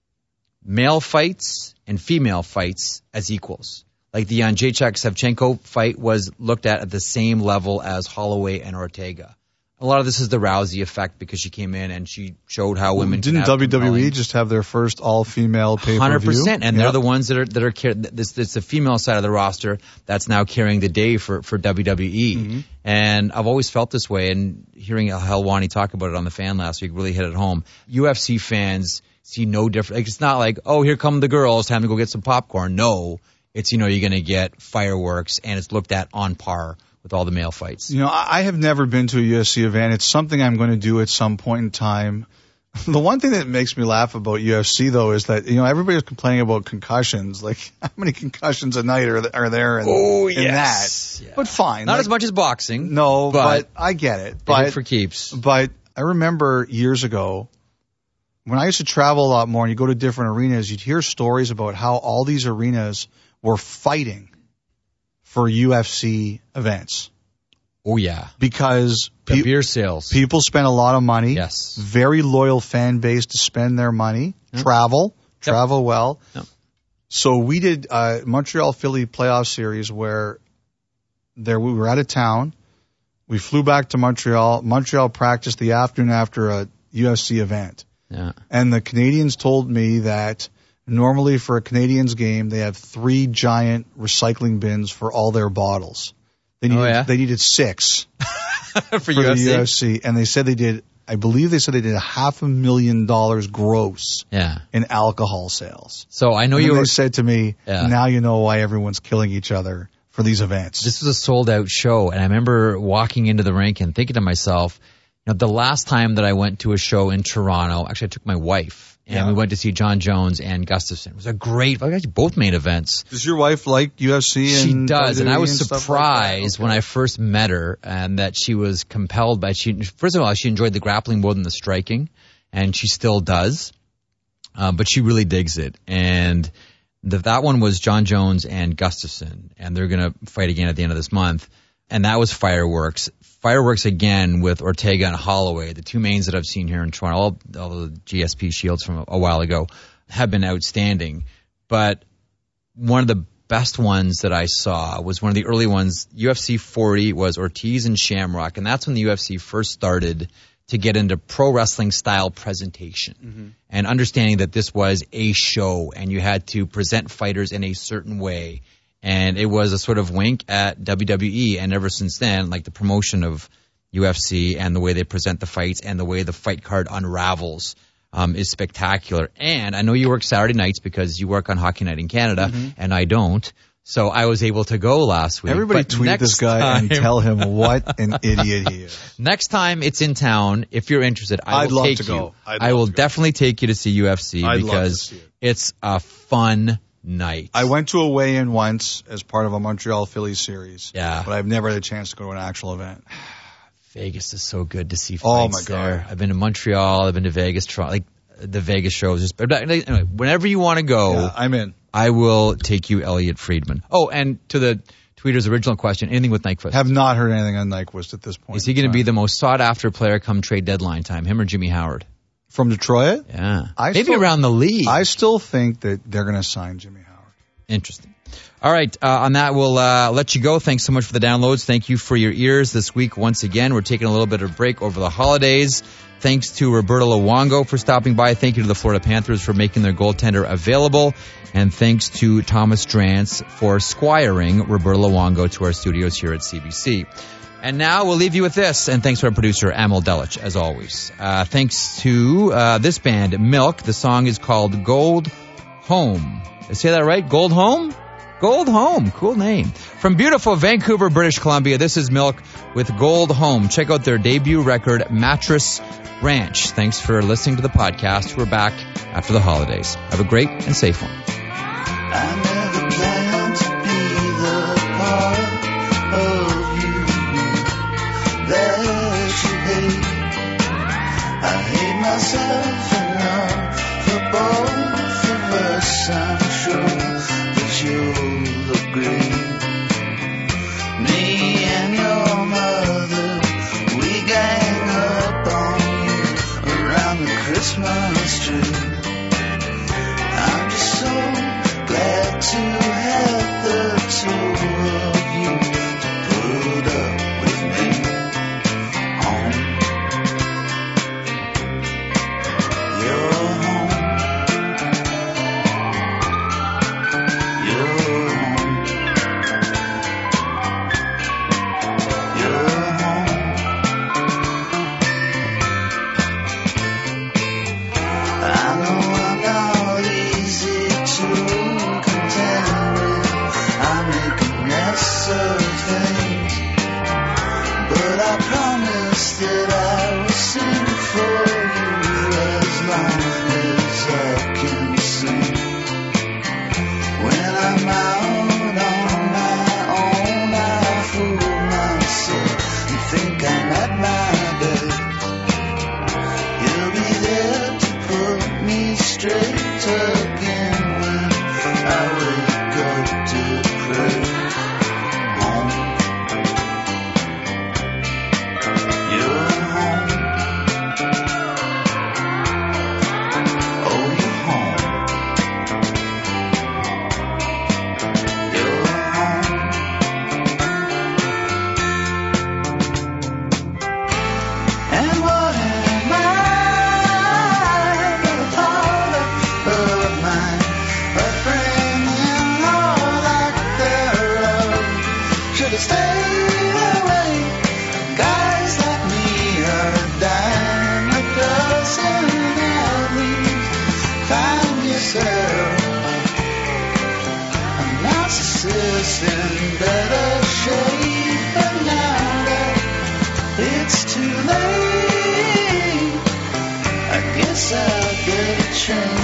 male fights and female fights as equals. Like the Jacek-Shevchenko fight was looked at the same level as Holloway and Ortega. A lot of this is the Rousey effect because she came in and she showed how women didn't WWE just have their first all-female pay-per-view? 100%, and they're the ones that are this the female side of the roster that's now carrying the day for WWE. Mm-hmm. And I've always felt this way, and hearing Helwani talk about it on the Fan last week really hit it home. UFC fans see no different. Like, it's not like, oh, here come the girls, time to go get some popcorn. No. It's, you're going to get fireworks, and it's looked at on par with all the male fights. I have never been to a UFC event. It's something I'm going to do at some point in time. The one thing that makes me laugh about UFC, though, is that, everybody's complaining about concussions. Like, how many concussions a night are there in that? Yeah. But fine. Not as much as boxing. No, but I get it. But for keeps. But I remember years ago, when I used to travel a lot more and you go to different arenas, you'd hear stories about how all these arenas were fighting for UFC events. Oh, yeah. Because the beer sales. People spend a lot of money. Yes. Very loyal fan base to spend their money. Yep. Travel well. Yep. So we did a Montreal-Philly playoff series where we were out of town. We flew back to Montreal. Montreal practiced the afternoon after a UFC event. Yeah. And the Canadians told me that normally for a Canadians game, they have 3 giant recycling bins for all their bottles. They needed 6 for the UFC. And they said I believe they said they did $500,000 gross in alcohol sales. So I know they said to me, now you know why everyone's killing each other for these events. This was a sold out show. And I remember walking into the rink and thinking to myself, the last time that I went to a show in Toronto, actually I took my wife. And we went to see John Jones and Gustafsson. It was a great, actually both main events. Does your wife like UFC? She does, and I was like surprised when I first met her, and that she was compelled by. First of all, she enjoyed the grappling more than the striking, and she still does, but she really digs it. And that one was John Jones and Gustafsson, and they're going to fight again at the end of this month. And that was fireworks. Fireworks again with Ortega and Holloway, the 2 mains that I've seen here in Toronto. All the GSP shields from a while ago have been outstanding. But one of the best ones that I saw was one of the early ones. UFC 40 was Ortiz and Shamrock, and that's when the UFC first started to get into pro wrestling style presentation and understanding that this was a show and you had to present fighters in a certain way. And it was a sort of wink at WWE. And ever since then, like the promotion of UFC and the way they present the fights and the way the fight card unravels is spectacular. And I know you work Saturday nights because you work on Hockey Night in Canada, and I don't. So I was able to go last week. Everybody tweet this guy and tell him what an idiot he is. Next time it's in town, if you're interested, I will take you. I will definitely take you to see UFC because it's a fun night. I went to a weigh-in once as part of a Montreal Phillies series. Yeah. But I've never had a chance to go to an actual event. Vegas is so good to see fights Oh, my God. there. I've been to Montreal. I've been to Vegas. Like the Vegas shows. Anyway, whenever you want to go, I'm in. I will take you, Elliot Friedman. Oh, and to the tweeter's original question, anything with Nyquist? Have not heard anything on Nyquist at this point. Is he going to be the most sought-after player come trade deadline time, him or Jimmy Howard? From Detroit? Yeah. Maybe around the league. I still think that they're going to sign Jimmy Howard. Interesting. All right, on that, we'll let you go. Thanks so much for the downloads. Thank you for your ears this week. Once again, we're taking a little bit of a break over the holidays. Thanks to Roberto Luongo for stopping by. Thank you to the Florida Panthers for making their goaltender available. And thanks to Thomas Drance for squiring Roberto Luongo to our studios here at CBC. And now we'll leave you with this. And thanks to our producer, Amal Delich, as always. Thanks to this band, Milk. The song is called Gold Home. Did I say that right? Gold Home? Gold Home. Cool name. From beautiful Vancouver, British Columbia, this is Milk with Gold Home. Check out their debut record, Mattress Ranch. Thanks for listening to the podcast. We're back after the holidays. Have a great and safe one. I never planned to be the part of you that you hate. I hate myself enough for both of us. I'm sure that you'll agree. Me and your mother, we gang up on you around the Christmas tree. I'm just so glad to have the two of you to put up with me. Home, you're home, you're home, you're home. I know I'm not easy to contend with. I make a mess of things, but I promise that I will sing for you as long as I can sing. When I'm out on my own, I fool myself and think I'm at my best. You'll be there to put me straight again when I wake up to pray. Home, you're home. Oh, you're home. You're home. And what am I but a part of mine, a friend in all that thereof. Should have stayed away. Guys like me are dying a dozen alleys. Find yourself a narcissist in better shape, but now that it's too late, I guess I'll get a chance.